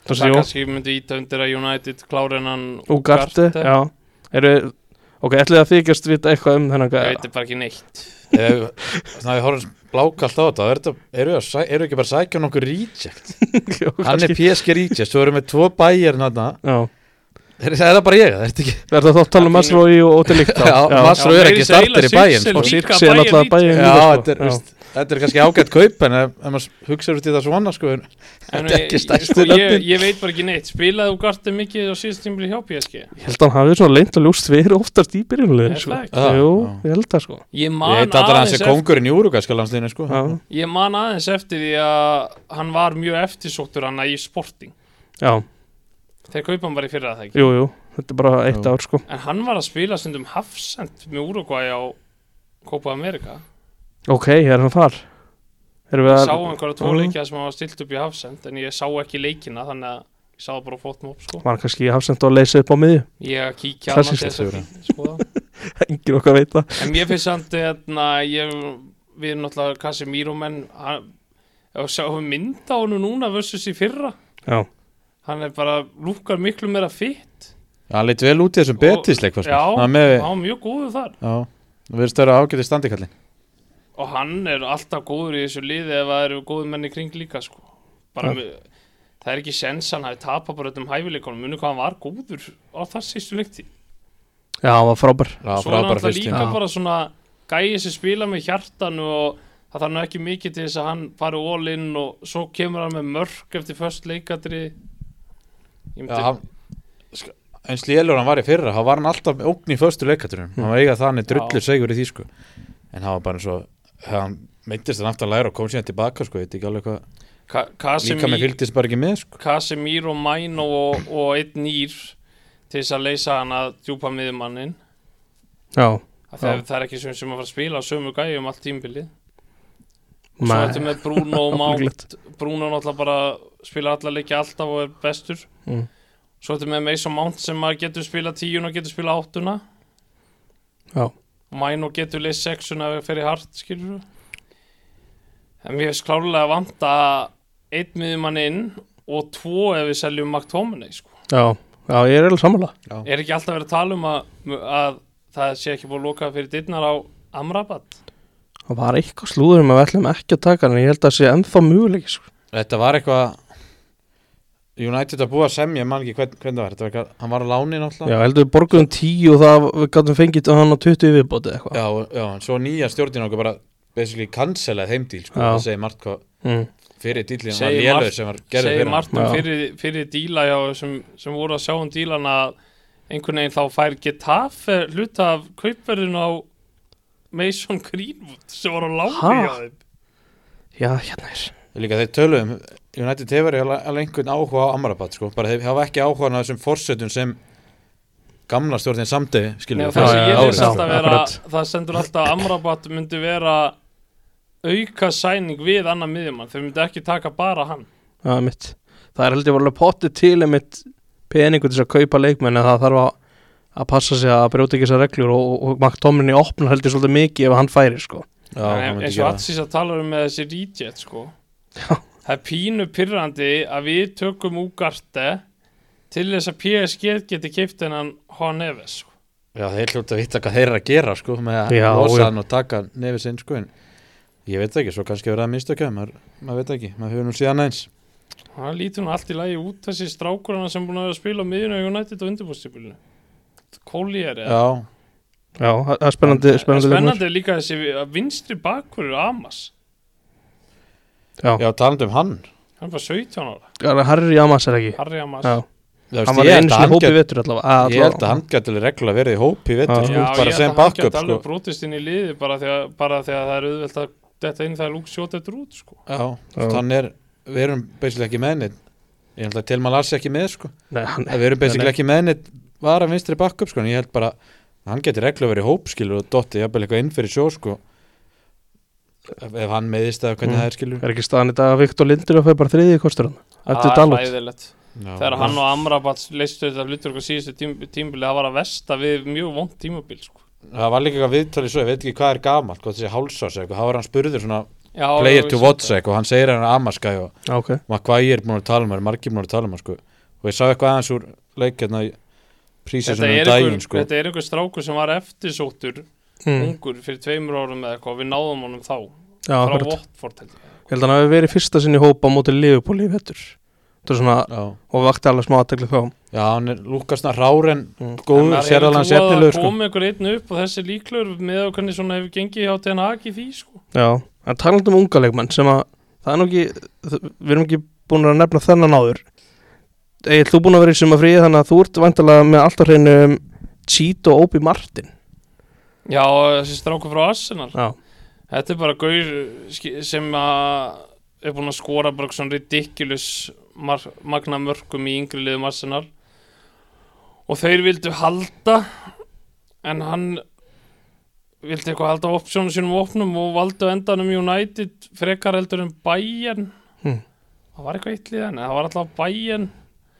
Það kannski myndi íta undir að United klárinan Ugarte, já. ætlið að þykjast vita eitthvað þennan gæja? Ég veit bara ekki neitt. Þannig að við horfum blákalt á þetta, eru ekki bara sækja nokkuð reject? Hann PSG reject, svo erum við 2 Bayern þarna. Já. Það er bara ég, það er ekki. Það þá að tala um Masroi og Delikt. Já, Masroi er ekki starter í Bayern. Og Sirkse er náttúrulega Bayern. Já, þetta er kannski ágætt kaup, en ef maður hugsaður út í það svona, sko, þetta er ekki stærstu löndin. Ég veit bara ekki neitt. Spilaði Ugarte mikið á síðast tímabili hjá PSG? Ég held að hann hafi svona leynt og ljóst verið oftast í byrjunarliðinu, sko. Jú, ég held það, sko. Ég heit að hann sé kóngurinn í úrugæska landsliðinu, sko. Ég man aðeins eftir því að hann var mjög eftirsóttur hann í Sporting. Já. Þeir kaupa hann bara í fyrra það ekki? Jú, þetta er bara 1 ár, sko. En hann var að spila stundum hafsend með Uruguay á Copa America. Ok, er hann þar? Ég sá einhverja 2 leikja sem var stilt upp í hafsend, en ég sá ekki leikina, þannig að ég sá bara fóttum upp, sko. Var kannski í hafsend og leysa upp á miðju? Ég kíkja á hann þess að skoða. Engin okkar veit það. En mér finnst samt við erum náttúrulega Casemiro menn, ef sjáum mynd á hann núna versus í fyrra. Já. Hann er bara, lúkar miklu meira fitt. Já, hann leit vel út í þessum Betis-leik. Já, hann var mjög góður þar. Já, það verður stöður að ágæti standikallin. Og hann er alltaf góður í þessu liði ef það eru góður menn í kring líka, sko. Það er ekki sens hann hafi tapað bara hæfileikunum. Muni hvað hann var góður á það sístu leikti. Já, hann var frábær. Svo er hann alltaf líka bara svona gæi sem spila með hjartan og það þarf nú ekki mikið til þess að hann fari all in og svo kemur hann með mörk eftir först leikadri. Eins lélur hann var í fyrra, þá var hann alltaf ógn í förstu leikadrinum. Hann var eiga þannig drullur segur í því, sko. En hann var bara eins og hann meittist hann aftur að læra og kom síðan tilbaka, sko, ég veit ekki alveg hvað líka með fylgdist bara ekki með, sko. Casemiro, Maino og einn nýr til þess að leysa hann að djúpa miðjumannin. Já. Það er ekki sem að fara að spila á sömu gæjum allt tímabilið. Og svo þetta með Bruno og Mount. Bruno náttúrulega bara spila alla leiki alltaf og er bestur. Svo þetta með Mason Mount sem getur spila 10 og getur spila 8. Já. Maino getur leist 6 ef það fer í hart, skilur þú. En við hefum klárlega að vanta 1 miðjumann inn og 2 ef við seljum McTominay, sko. Já, ég er alveg sammála. Er ekki alltaf verið að tala um að það sé ekki búið að loka fyrir dyrnar á Amrabat? Það var eitthvað slúður við ætlum ekki að taka, en ég held að það sé ennþá möguleiki, sko. Þetta var eitthvað United að búa að semja, ég man ekki hvernig það var. Þetta var eitthvað, hann var á láni náttúrulega. Já, heldur við borguðum 10 og það við gætum fengið hann á 20 viðbóti eitthvað. Já, en svo nýja stjórnin okkur bara basically cancelaði heimdíl, sko. Það segir margt hvað fyrir dílinn var lélur sem var gerður fyrir hann. Segir margt fyrir díla sem voru að sjá dílan að einhvern veginn þá fær Getafe hluta af kaupverðinu á Mason Greenwood sem var á láni hjá þeim. Já, hérna er. Líka þeir töluðum United hefur alveg einhvern áhuga á Amrabat, sko. Bara þeir hafa ekki áhuga á þessum forsötum sem gamla stjórnin samdegi, skilur. Það stendur alltaf að Amrabat myndi vera auka sæning við annar miðjumann. Þeir myndi ekki taka bara hann. Já, mitt. Það er heldur alveg pottið til mitt peningu til að kaupa leikmenn, en það þarf að passa sig að brjóta ekki þessar reglur og McTominay opnar heldur svolítið mikið ef hann færi, sko. Já, eins og Atsís að tala með þessi reject, sko. Já. Það er pínu pirrandi að við tökum Ugarte til þess að PSG geti keypt hennan Juan Neves, sko. Já, þeir hljóta að vita hvað þeir eru að gera, sko, með að losa hann og taka Neves inn, sko, en ég veit ekki, svo kannski verið að mistökja, maður veit ekki, maður hefur nú síðan eins. Það lítur nú allt í lagi út, þessi strákurana sem búin að spila á miðjunni á United og undirbúrstípilinu. Collier, Já, það er spennandi líka þessi vinstri bakvörður Amas. Já, talandi hann. Hann var 17 ára. Já, Harry Amas er ekki. Harry Amas. Já, hann var eins og hópi vettur allavega. Ég held að hann gæti reglulega verið í hópi vettur, sko, bara sem backup, sko. Já, ég held að hann gæti alveg brotist inn í liði bara þegar það er auðvelt að detta inn þegar Luke sjóta þetta út, sko. Já, við erum basically ekki með neitt. Ég held að Tilman Lars ekki með, sko. Við erum basically ekki með neitt var að vinstri backup, sko, en ég held bara að hann geti reglulega verið í hóp, skilur, og dotti jafnvel eitthvað inn fyrir sjó, sko. Ef hann meðist að hvernig það er, skilur. Er ekki staðan í dag að Viktor Lindelöf er bara 3. kostur hann? Það er hræðilegt. Þegar hann og Amrabat leistu þetta hlutur okkur síðustu tímabili, það var að versta við mjög vont tímabil, sko. Það var líka eitthvað viðtalið svo, ég veit ekki hvað er gamalt, hvað þessi hálsás eitthvað, þá var hann spurður svona player to watch og hann segir hann Amaskæ og okay. Maguire búin að tala margir búin að tala sko. Og ég sá eitthvað aðeins úr leik hérna í prísisonum daginn sko. Þetta einhver strákur sem var eftirsóttur ungur fyrir 2 árum eða eitthvað, við náðum honum þá frá Watford held ég held að hann hafi verið fyrsta sinni hópa á móti Liverpool í vettur svona, og vakti alveg smá aðtekli þá já, hann Lúkasna Ráren góður, sérðalann sérnilegur sko. kom einhver einn upp og þessi líklegur með að hvernig svona hefur gengið hjá Ten Hag í því sko. Já, en talandi unga leikmenn sem að það er nú ekki, við erum ekki búin að nefna þennan áður Egil, þú búin að vera í sumafríi þannig að þú ert væntanlega með alltaf hreinu Cheat og Obi Martin Já, þessi strákur frá Arsenal Já. Þetta er bara gaur sem er búin að skora bara svona ridiculous magna mörkum í yngri liðum Arsenal og þeir vildu halda en hann vildi eitthvað halda opsjónu sínum opnum og valdu endanum United frekar heldur en Bayern það var eitthvað eittlið en það var alltaf Bayern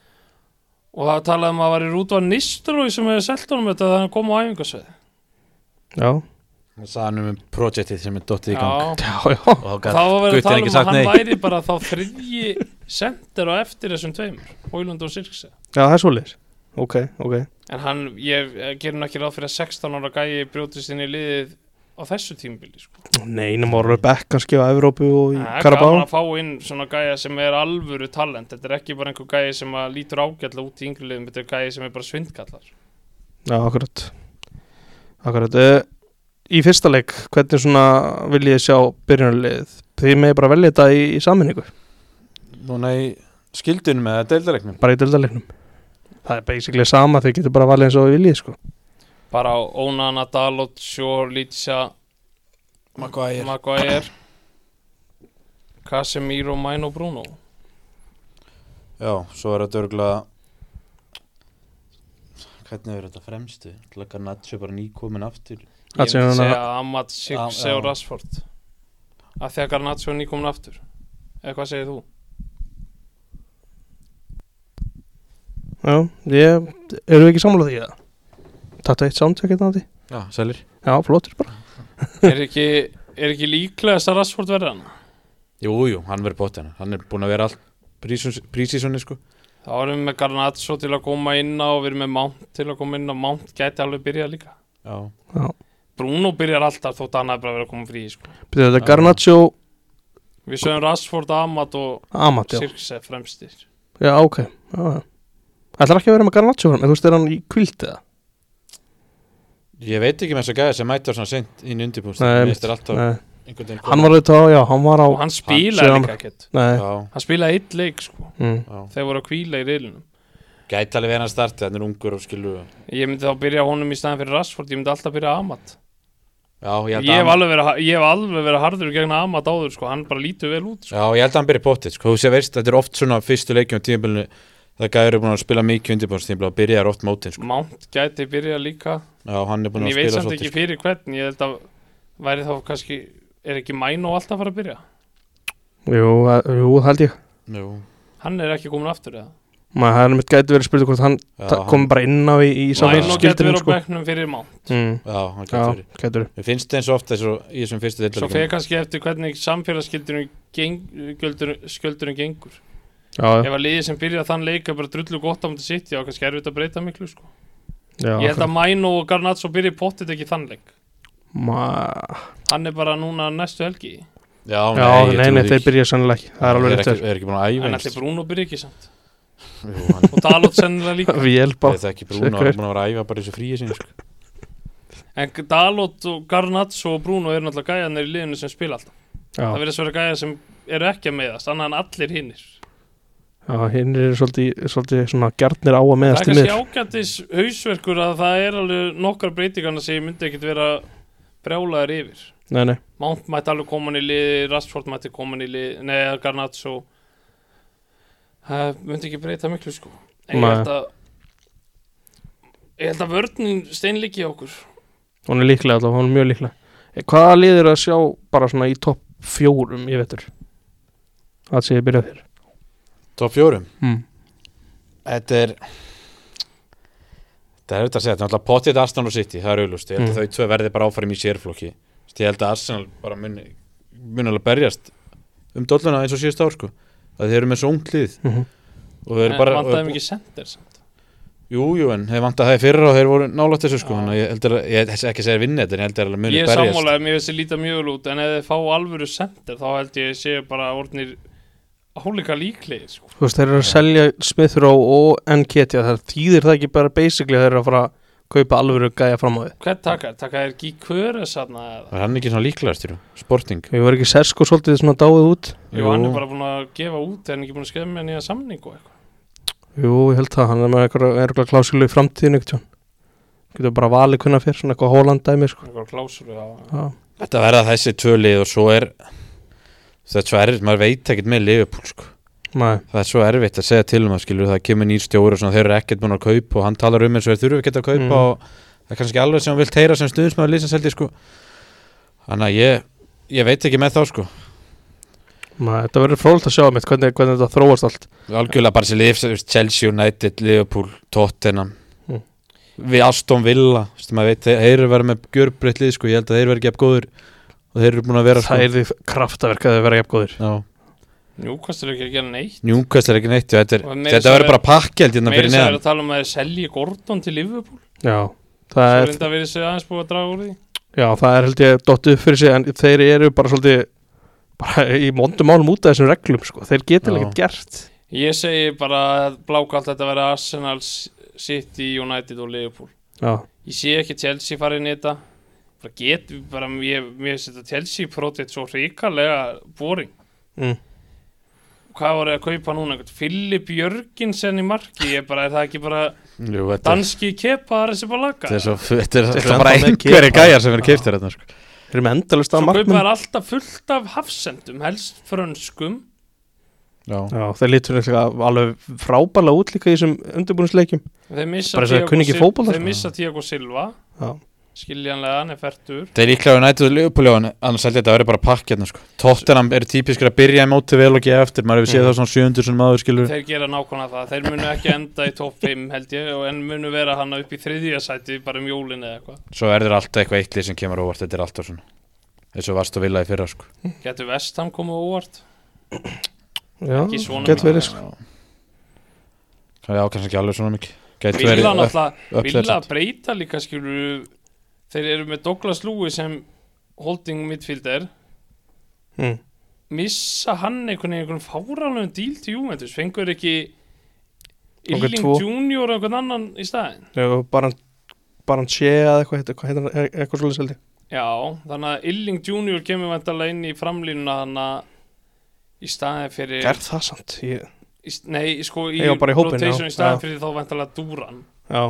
og það talaði að væri Rúdvar Nistelrooy sem hefði selt honum þetta þegar hann kom á æfingasveið Já það sagði hann projektið sem dottið í gang já. Og þá var verið að tala að hann væri bara þá 3. center á eftir þessum 2 Højlund og Zirkzee Já, það er svolítið Ok En hann, ég gerir hann ekki ráð fyrir að 16 ára gæi brjótist inn í liðið á þessu tímabili sko. Nei, voru Beck kannski á Evrópu og í Karabá Það er gaman að fá inn svona gæja sem er alvöru talent Þetta er ekki bara einhver gæi sem að lítur ágætla út í yngri liðum Þetta er gæi sem er bara svindkallar Já, akkurat Í fyrsta leik, hvernig svona vil ég sjá byrjunarlið? Þið með bara velja þetta í sammenningu? Núna í skildunum eða deildarleiknum? Bara í deildarleiknum. Það er basically sama, þið getur bara valið eins og þið viljið, sko. Bara Onana, Dalot, Shaw, Licha, Maguire, Casemiro, Maino, Bruno. Já, svo þetta örugglega hvernig þetta fremstu? Garnacho bara nýkomin aftur. Ég myndi segja Ahmad, Zirkzee og Rashford að því að Garnacho er nýkomin aftur eða hvað segir þú? Já, eru við ekki sammála því eða? Taktu eitt soundcheck hérna á því? Já, sælir. Já, flottur bara Er ekki líklegast að Rashford verða hann? Jú, hann verður bótt hann er búin að vera allt prísísonni sko Þá erum við með Garnacho til að koma inn á og við erum með Mount til að koma inn á Mount gæti alveg byrjað líka Já Bruno byrjar alltaf þótt hann hefði bara verið að koma frí sko. Þetta er Garnacho Við sögum Rashford, Ahmad og Zirkzee fremstir Já, ok ætlar ekki að vera með Garnacho en þú veist, er hann í kvilt eða? Ég veit ekki með þess að gæða sem mætti á svona sent inn í undirbúst Hann var auðvitað, já, hann var á og hann spilaði líka ekkert Hann spilaði 1 leik sko Þeir voru að hvíla í riðlunum Gæti alveg verið að starta, þannig ungur og skilu Ég myndi þá byrja honum í staðin fyrir Rashford Ég myndi alltaf byrja Ahmad Já, ég hef alveg verið harður gegn Ahmad áður sko. Hann bara lítur vel út sko. Já, ég held að hann byrja potið sko. Þú sé veist, þetta er oft svona fyrstu leikjum á tímabilinu það gæður er búin að spila mikið undirbúinnstímbil og byrjar oft mótin sko. Mount gæti byrja líka Já, hann er búin að spila ég veit samt ekki fyrir hvern Ég held að væri þá kannski er ekki Maino alltaf að fara að byrja Jú, held ég Hann er ekki komin aftur eða Það er mitt gæti verið að spyrja hvort hann komi bara inn á í Maino gæti verið á bekknum fyrir Mount Já, hann gæti verið Mér finnst það eins og ofta í þessum fyrstu deildarleikjum Svo fer kannski eftir hvernig samfélagsskjöldurinn gengur Ef að liðið sem byrja þann leik er bara drullu gott á mútið sitt Já, kannski erfitt að breyta miklu sko. Ég held að Maino og Garnacho byrja pottet ekki þann leik Hann er bara núna næstu helgi Já, nei, þeir byrja sannlega ekki Það er alveg rétt Er ekki búin að æfa En þetta Bruno byrja ekki samt Og Dalot sennilega líka Það er ekki Bruno, hann er búin að vera að æfa bara þessu fríi sinni sko. En Dalot og Garnacho og Bruno eru náttúrulega gæjarnir í liðinu sem spila alltaf Það verður að vera gæjar sem eru ekki að meðast annað en allir hinnir Já, hinnir eru svolítið svona gjarnir á að meðast Það er kannski ágætis hausverkur að það er alveg nokkar breytingarna sem ég myndi ekkit vera brjálaður yfir Nei Mount mætti alveg koma í liði, Rashford mætti koma í liði Garnacho Það myndi ekki breyta miklu sko En ég held að vörnin steinleiki á okkur Hún er líklega alltaf, hún er mjög líklega Hvaða lið er að sjá bara svona í topp 4 í vetur? Það sé ég byrjað þér Topp 4? Þetta er auðvitað að segja, þetta er náttúrulega potið Arsenal og City, það er auðlust Ég held að þau tvö verði bara áfram í sérflokki Ég held að Arsenal bara muni mun alveg berjast dolluna eins og síðust ár sko að þeir eru með svo ungt lið og þeir eru bara vantaði þeim ekki sender samt jú, en þeir vantaði það í fyrra og þeir voru nálægt þessu sko þannig að ég heldur að, ég ekki segja vinna þetta en ég heldur að muni berjast ég sammálaði, mér veist þið líta mjög vel út en ef þeir fá alvöru sender þá held ég sé bara orðnir álíka líklegir sko. Þú veist, þeir eru að selja Smith Rowe og Nketiah, það þýðir það ekki bara basically þeir eru að fara að kaupa alvöru gæja fram á því. Hvern taka þeir Gyökeres þarna eða? Er hann ekki svona líklegast, Sporting? Ég var ekki Sesko svolítið svona dáið út. Jú, hann er bara búin að gefa út, er hann ekki búin að skrifa með nýja samning og eitthvað? Jú, ég held það, hann er með eitthvað klásulu í framtíðinu eitthvað. Getur bara valið kunna fyrir svona eitthvað Holland-dæmi sko. Eitthvað klásulu, já. Þetta verða þessi tvö lið og svo er það er svo erfitt, maður veit ekkert með Liverpool sko. Nei. Það er svo erfitt að segja til að skilur það kemur nýr stjóri og svona, þeir eru ekkert búin að kaupa og hann talar eins og þeir þurfu ekkert að kaupa og það er kannski alveg sem hann vilt heyra sem stuðnismaður liðsins held ég sko. Þannig að ég veit ekki með þá sko. Nei, þetta verður fróðilegt að sjá mitt hvernig þetta þróast allt. Algjörlega bara þessi lið, Chelsea United, Liverpool, Tottenham við Aston Villa, maður veit þeir eru verið með gjörbreytt lið sko, ég held að þeir verið ekki góður og þeir eru búin að vera það er því kraftaverk að þeir vera góður. Já. Newcastle er ekki að gera neitt Newcastle er ekki neitt og þetta verður bara pakkjald hérna fyrir neðan. Meira að tala um að þeir selji Gordon til Liverpool. Já, það er svo reynda að verið sig aðeins búið að draga úr því. Já, það er held ég dottið upp fyrir sig en þeir eru bara svolítið bara í mondum málum út af þessum reglum sko. Þeir geta ekkert gert. Ég segi bara blákalt þetta verið Arsenal, City, United og Liverpool. Já. Ég sé ekki Chelsea farið inn í þetta. Mér finnst þetta Chelsea projekt svo hrikalega boring. Hvað voru að kaupa núna? Filip Jörgensen í marki, er það ekki bara danski kepaðar þessi bara laga? Þetta er bara einhverju gæjar sem eru keiptir þetta sko. Þeir eru með endalaust að marknum. Svo kaupaðar alltaf fullt af hafsendum, helst frönskum. Já, þeir lítur alveg frábærlega út líka í þessum undirbúningsleikjum. Þeir missa Thiago Silva. Já. Skiljanlega, hann er færtur. Það er líklega United og Liverpool annars held ég þetta að vera bara pakk hérna sko. Tottenham eru típiskur að byrja í móti vel og gefa eftir, maður hefur séð það svona 700 sem maður skilur. Þeir gera nákvæmlega það, þeir munu ekki enda í top 5 held ég en munu vera hann upp í 3. sæti bara jólin eða eitthvað. Svo er þeir alltaf eitthvað eittlið sem kemur óvart, þetta er alltaf svona eins og varst að vilja í fyrra sko. Getur West Ham komið óvart? Já, getur verið sko. Já, kannski ekki alveg svona mikið. Villa breyta líka skilur. Þeir eru með Douglas Lewis sem holding midfielder missa hann einhvern fáránlegum díl til Juventus, fengur ekki Illing Junior og einhvern annan í staðinn. Já, bara hann sé að eitthvað svolítið seldi. Já, þannig að Illing Junior kemur vantarlega inn í framlínuna þannig í staðinn fyrir gerð það samt? Nei, sko í rotation í staðinn fyrir þá vantarlega Duran. Já.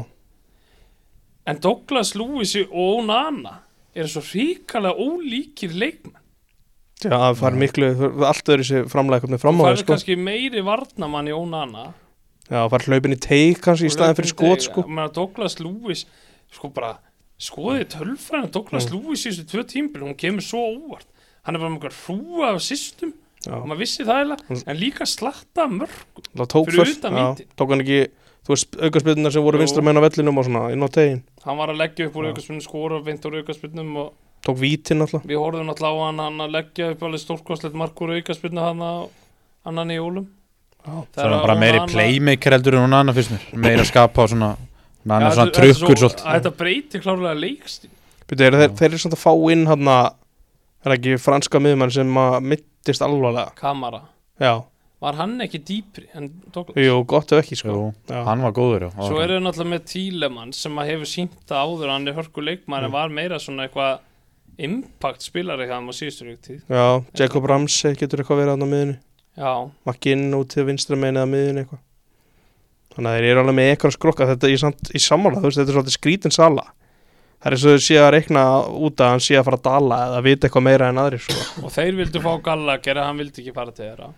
En Douglas Lewis og Onana eru svo ríkalega ólíkir leikmenn. Já, það fær miklu, allt öðru sér framlega fram á það sko. Það fær kannski meiri varnamann í Onana. Já, það fær hlaupin í teik kannski í staðin fyrir skot sko. Douglas Lewis, sko bara, skoðið tölfræðina Douglas Lewis í þessu 2 tímabil, hún kemur svo óvart. Hann er bara með einhver hrúa af systum og maður vissi það eiginlega, en líka slatta mörgum. Fyrir utan víti. Tók hann ekki... Þú veist aukaspyrnunar sem voru vinstra meginn á vellinum og svona inn á tegin. Hann var að leggja upp úr aukaspyrnum, skora og vinta úr aukaspyrnum og tók vítin alltaf. Við horfðum alltaf á hann að leggja upp alveg stórkostlegt mark úr aukaspyrnu hann í jólum. Það er bara meiri playmaker heldur en hún annar fyrst mér. Meira skapa og svona trukkur svolítið. Þetta breytir klárlega leikstíl. Þeir eru svona að fá inn hann er ekki franska miðjumann sem mittist alvarlega. Kamara. Já. Var hann ekki dýpri en Douglas? Jú, gott ef ekki sko. Hann var góður. Svo eru náttúrulega með Tílemann sem hefur sýnt það áður hann er hörku leikmaður en var meira svona eitthvað impact spilari hann á síðustu tíð. Já, Jacob Ramsey getur eitthvað verið hann á miðunni. Já. Makkinn út til vinstra megin eða miðunni eitthvað. Þannig að þeir eru alveg með eitthvað skrokka þetta í sammála, þú veist, þetta er svolítið skrítin sala. Það er svo þau sé að reikna út að hann sé að fara að dala eða vita eitthvað meira en aðrir sko. Og þeir vildu fá Gallagher, hann vildi ekki fara til þeirra.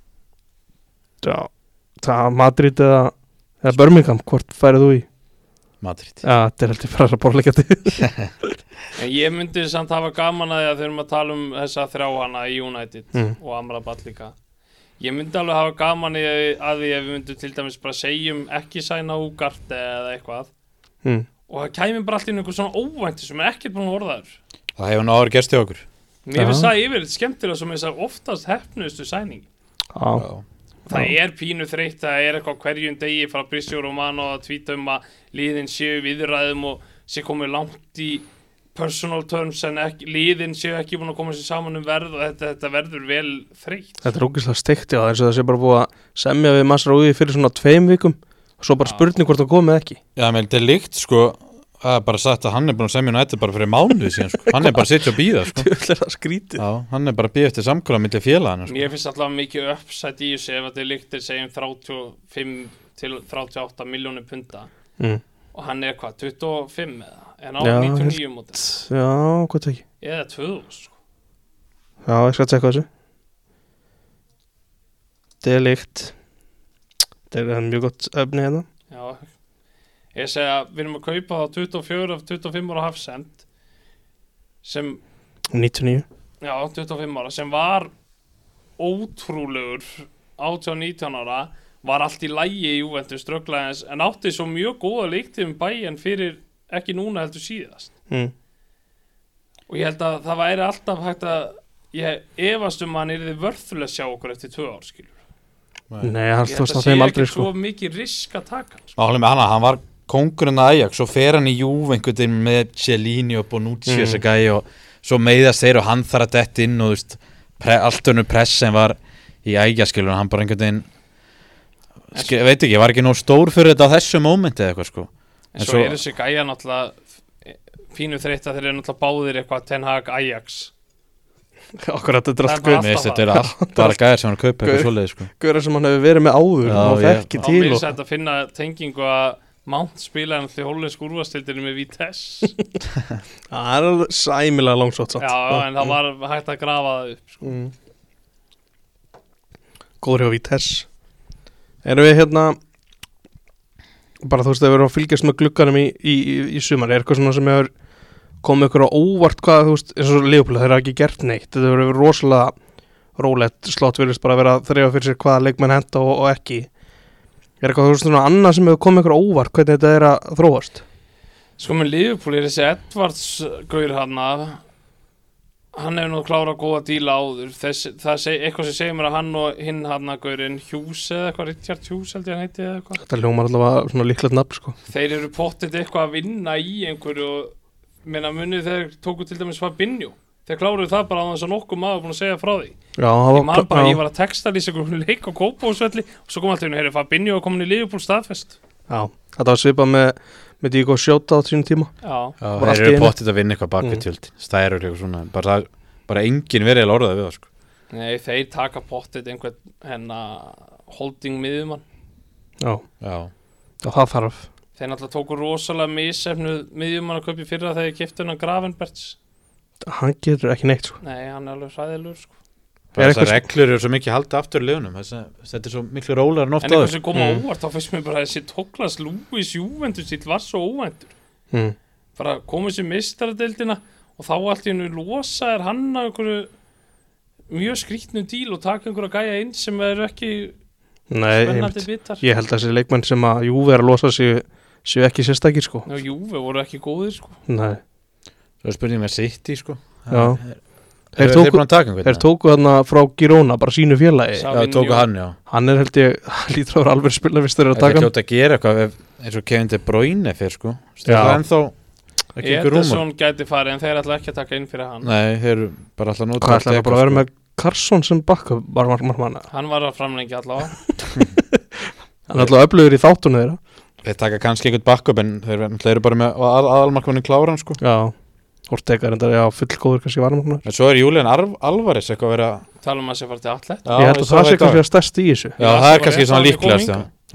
Já, það Madrid eða Birmingham, hvort færið þú í? Madrid. Já, þetta er heldur bara að borleikandi. En ég myndi samt hafa gaman að því að þau erum að tala um þessa þrjáhana í United og Amrabat líka. Ég myndi alveg hafa gaman að því ef við myndum til dæmis bara segjum ekki sæna Ugarte eða eitthvað og það kæmi bara allt inn einhver svona óvænti sem ekkert búin að orðaður. Það hefur náður gerst í okkur. Mér finnst það yfirleitt skemmtilega sem þess að oftast hefnustu sæning. Það pínu þreytt, það eitthvað hverjum degi frá Fabrizio Romano að tvíta að liðin séu viðræðum og sé komið langt í personal terms en liðin séu ekki búin að koma sér saman verð og þetta verður vel þreytt. Þetta ógeðslega steikt, já, eins og það sé bara búið að semja við Masraoui fyrir svona 2 vikum og svo bara spurning hvort það komið ekki. Já, menn þetta líkt, sko, það bara sagt að hann búin að semja United bara fyrir mánuði síðan, sko. Hann bara sitja og bíða, sko. Það skrítið. Já, hann bara bíða eftir samkvæða milli félagana, sko. Mér finnst alltaf mikið uppsætt í þessu ef þetta líktir segjum 35 til 38 milljónir punda og hann hvað, 25 en á 99 móti. Já, hvað ekki? Eða 2000, sko. Já, ég skal tjekka þessu. Det líkt. Það mjög gott efni hérna. Já, ég segi að við erum að kaupa það 24 af 25 ára Hafsend sem 99. Já, 25 ára sem var ótrúlegur 18-19 ára var allt í lagi í Juventus strögglaðins en átti svo mjög góða leiktíð Bayern fyrir ekki núna heldur síðast og ég held að það væri alltaf hægt að ég efast hann yrði vörðulega sjá okkur eftir 2 ár skilur. Nei, hann stóðst á þeim aldrei sko. Svo mikið risk að taka sko. Hann var kóngurinn að Ajax svo fer hann í Juve einhvern veginn með Cellini og Bonucci og þessi gæi og svo meiðast þeir og hann þarf að detta inn og allt önnu press sem var í Ajax skilur hann bara einhvern veginn veit ekki, var ekki nóg stór fyrir þetta á þessu mómenti eða eitthvað sko. En svo þessi gæja náttúrulega pínu þreytt að þeir náttúrulega báðir eitthvað Ten Hag Ajax Akkurat þetta allt guð þetta allt bara gæðir sem hann kaupa eitthvað svoleiði sko. Guðra sem hann hefur verið með áður og þekki til og að finna tengingu að Mount spilaði náttúrulega í hollensku úrvalsdeildinni með Vitesse Það alveg sæmilega langsótt Já, en það var hægt að grafa það upp sko. Góður hjá Vitesse Erum við hérna bara þú veist að við erum að fylgjast með glugganum í sumar eitthvað svona sem hefur komið ykkur á óvart hvað þú veist eins og Liverpool þeir hafa ekki gert neitt þetta hefur verið rosalega rólegt slott virðist bara vera að þreifa fyrir sér hvaða leikmenn henta og ekki eitthvað þú veist svona annað sem hefur komið ykkur á óvart hvernig þetta að þróast Sko með Liverpool þessi Edwards gaur hann hefur nú klárað góða díla áður eitthvað sem segir mér að hann og hinn gaurinn Hughes eða eitthvað Richard Hughes held ég hann heiti eða eitthvað Þetta hljómar allavega svona líklegt nafn sko Þeir eru pottit eitthvað að vinna í einhverju Meina munið þeir tóku til dæmis Fabinho þeir kláruðu það bara á þess að nokkuð maður búin að segja frá því ég var að texta lýsa einhvern leik á Kópavogsvelli og svo kom alltaf hérna Fabinho og komin í Liverpool staðfest Já, þetta var svipað með Diego Jota á sínum tíma þeir eru pottið að vinna eitthvað bak við tjöld stærur eitthvað svona bara engin verið að orða við það sko Nei, þeir taka pottið einhvern holding miðjumann Já, það þarf Þeir náttúrulega tóku rosalega misefnuð miðjumann að kaupa í fyrra þegar ég keypti hann Gravenberts Hann getur ekki neitt sko Nei, hann alveg hræðilegur sko Þessar reglur eru svo mikið haldið aftur í liðunum þetta svo miklu rólar en ofta En eitthvað sem kom á óvart þá finnst mér bara að þessi Douglas Luiz Juventus stíll var svo óvæntur bara komið sér meistaradeildina og þá allt í hennu losaðir hann af einhverju mjög skrítnum díl og taka einhverja gæja inn sem eru ekki spennandi bitar Ég held að þessi leikmenn sem að Juve er að losa séu ekki sérstakir sko Já, Juve voru ekki góðir sko Nei Það er spurning með City sko Já Þeir tóku þarna frá Girona bara sínu félagi Já, tóku hann, já Hann held ég lítur að vera alveg spila fyrst þeir að taka hann Það er hljóta að gera eitthvað eins og Kevin De Bruyne fyrir sko Það er ennþá Ederson gæti farið en þeir ætla ekki að taka inn fyrir hann Nei, þeir eru bara alltaf nota Hvað ætla það bara að vera með Carson sem bakka Hann var að framlengja allavega Hann er alltaf öflugur í þáttunni þeirra Þeir taka kannski eitthvað backup en þeir eru bara með aðalmarkmannin kláran sko Já Ortega er enda fullgóður kannski varmarkmaður En svo er Julian Alvarez eitthvað að vera Tala að sé farið til Atlet Ég held að það sé kannski að stærst í þessu Já, það er kannski svona líklegast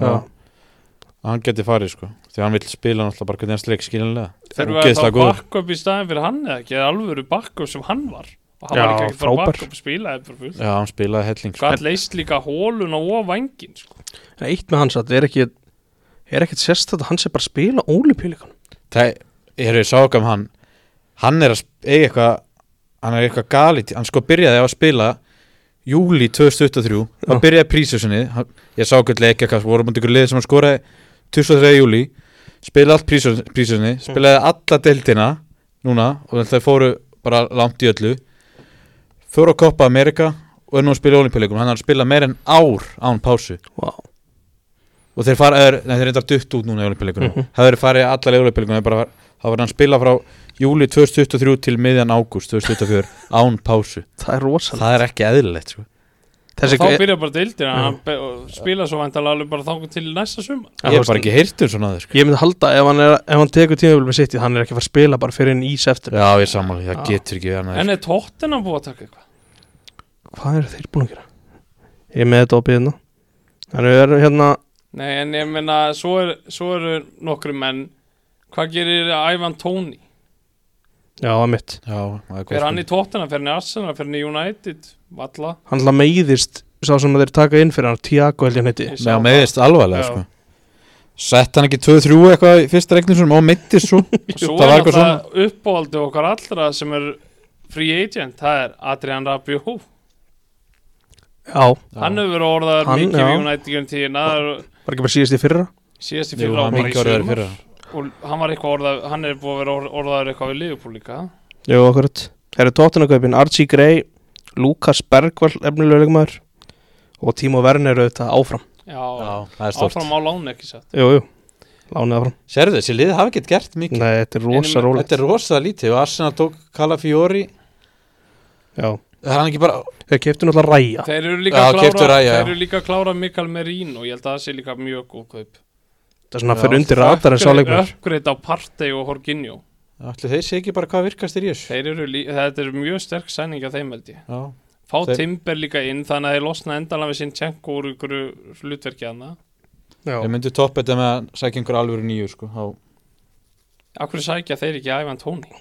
Hann geti farið sko Því hann vill spila náttúrulega bara hvernig hans leik skiljanlega Þeir eru að fá backup í staðin fyrir hann eða ekki alvöru backup sem hann var og hann var ekki bara backup spilaði Já, hann spilaði helling Hvað leist líka hóluna og vangin sko Eitt með hans að það er ekkert sérstætt að hann sé bara að spila Ólympíuleikunum Ég sá ekki hann Hann er eitthvað galið hann sko byrjaði á að spila júli 2023 hann byrjaði prísjósinni ég sá ekki leik eitthvað voru mútið ykkur lið sem hann skoraði 23. júli spilaði allt prísjósinni spilaði alla deildina núna og þeir fóru bara langt í öllu fór á Copa America og nú að spila Ólympíuleikum. Hann har spilað meir en ár án pásu. Wow. Og þeir reyndar dutt út núna í Ólympíuleikunum. Það verið farið allar í Ólympíuleikunum. Það var hann spila frá júli 2023 til miðjan ágúst 2024 án pásu. Það er rosalega. Það er ekki eðlilegt, sko. Þá byrja bara deildina, hann spila svo væntanlega alveg bara þangað til næsta sumar. Ég hef bara ekki heyrt svona þess, sko. Ég myndi halda ef hann tekur tímabil með City, hann er ekki að fara að spila bara fyrir inn í september. Já, ég sammála, það getur ekki verið. En er Tottenham búið að taka eitthvað? Hvað eru þeir búin að gera? Ég er með þetta opið hérna. Þannig við erum hérna. Nei, en ég meina, svo eru nokkru menn. Hvað gerir Ivan Toney? Já, að mitt. Fer hann í Tottenham, fer hann í Arsenal, fer hann í United, valla. Hann alltaf meiðist, sá sem þeir taka inn fyrir hann, Thiago held ég hann heiti. Já, meiðist alvarlega, sko. Sett hann ekki 2-3 eitthvað í fyrsta reiknum og meiddist svo. Svo er alltaf uppáhaldi okkar allra sem er free agent, það er Adrian Rabiot. Já. Hann hefur verið orðaður mikið í United en tíðina. Var ekki bara síðast í fyrra? Síðast í fyrra og bara í sumar. Og hann var eitthvað hann er búið að vera orðaður eitthvað við Liverpool líka. Jú, akkurat. Það eru Tottenham-kaupin Archie Gray, Lukas Bergvall, efnilegur leikmaður og Timo Werner auðvitað áfram. Já, það er stort. Áfram á láni ekki satt. Jú, lánið áfram. Sérðu þessi lið hafa ekkert gert mikið. Nei, þetta er rosa rólegt. Þetta er rosa lítið og Arsenal tók Calafiori. Já. Það er hann ekki bara. Þeir keyptu náttúrulega Raya. Þeir eru líka að klára Mikael Merino og ég held að það sé líka mjög góð kaup. Það er svona fyrir undir ratar en sáleikmar. Uppgreit á Partey og Jorginho. Ætli þeir sé ekki bara hvað virkast í þessu. Þetta er mjög sterk sæning af þeim held ég. Já. Fá Timber líka inn þannig að þeir losna endanlega við Sinchenko úr ykkur hlutverki hana. Þeir myndu topp þetta með að sækja einhver alvöru nýju sko. Akkur sækja þeir ekki Ivan Toney?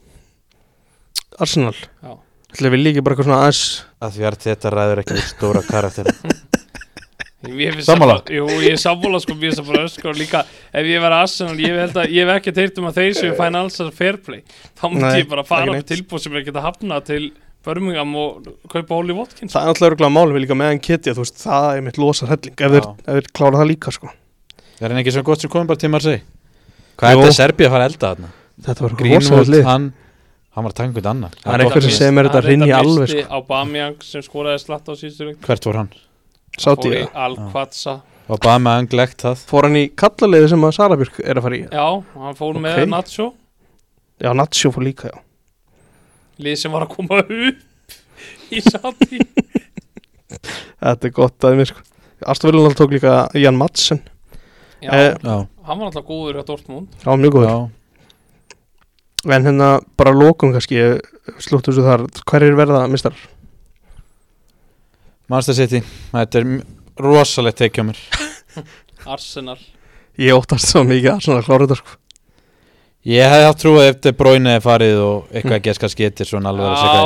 Arsenal? Já. Ætli við líka bara eitthvað svona aðeins. Að því að þetta ræður ekki stóra karakter. Sammála? Jú, ég er sammála sko, mér er bara öskur líka, ef ég verið Arsenal, ég hef ekki teirt að þeir séu financial fair play, þá myndi ég bara fara upp tilbúð sem er ekki að hafna til Birmingham og kaupa Oli Watkins. Það er alltaf örgulega málum við líka með Nketiah, þú veist, það er mitt losa helling, ef þeir klára það líka sko. Það er ekki svo gott sem komið bara til Marseille. Hvað er þetta Serbía að fara að elda þarna? Þetta var rosalega lið. Hann var að taka einhvern annar. Það er eitthvað sem segir mér þetta rinni alveg sko. Aubameyang sem skoraði slatt á síðustu leik. Hvert var hann? Sáti Al-Qadsa. Aubameyang legt það. Fór hann í kallaliði sem að Sarabjörg er að fara í? Já, hann fór með Nacho. Já, Nacho fór líka, já. Lið sem var að koma upp í Sáti. Þetta er gott að mér sko. Aston Villa tók líka Jan Madsen. Já, hann var alltaf góður hjá Dortmund. Já, mjög góður. En hérna bara lokum kannski, slúttu þessu þar, hverjir verða mistarar? Manchester City, þetta er rosalegt teikja mér. Arsenal. Ég óttast svo mikið Arsenal að klára þetta sko. Ég hefði haft trú að ef þetta bróinu er farið og eitthvað að geska sketir svona alveg að segja.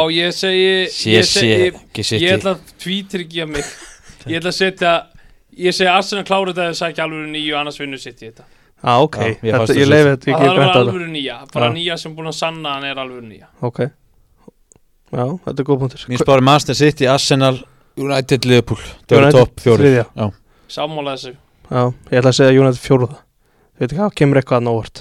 Já, ég ætla að tvítryggja mig. Ég ætla að setja, ég segi Arsenal klára þetta eða sækja alveg nýju, annars vinnur City þetta. Ok, ég leiði þetta. Það er alveg nýja, bara nýja sem búin að sanna hann er alveg nýja. Ok, já, þetta er góð punktur. Mér spáði Manchester City, Arsenal, United, Liverpool. Það eru topp 4. Sammála þessu. Já, ég ætla að segja United 4. Þú veit ekki hvað, kemur eitthvað að nóvart.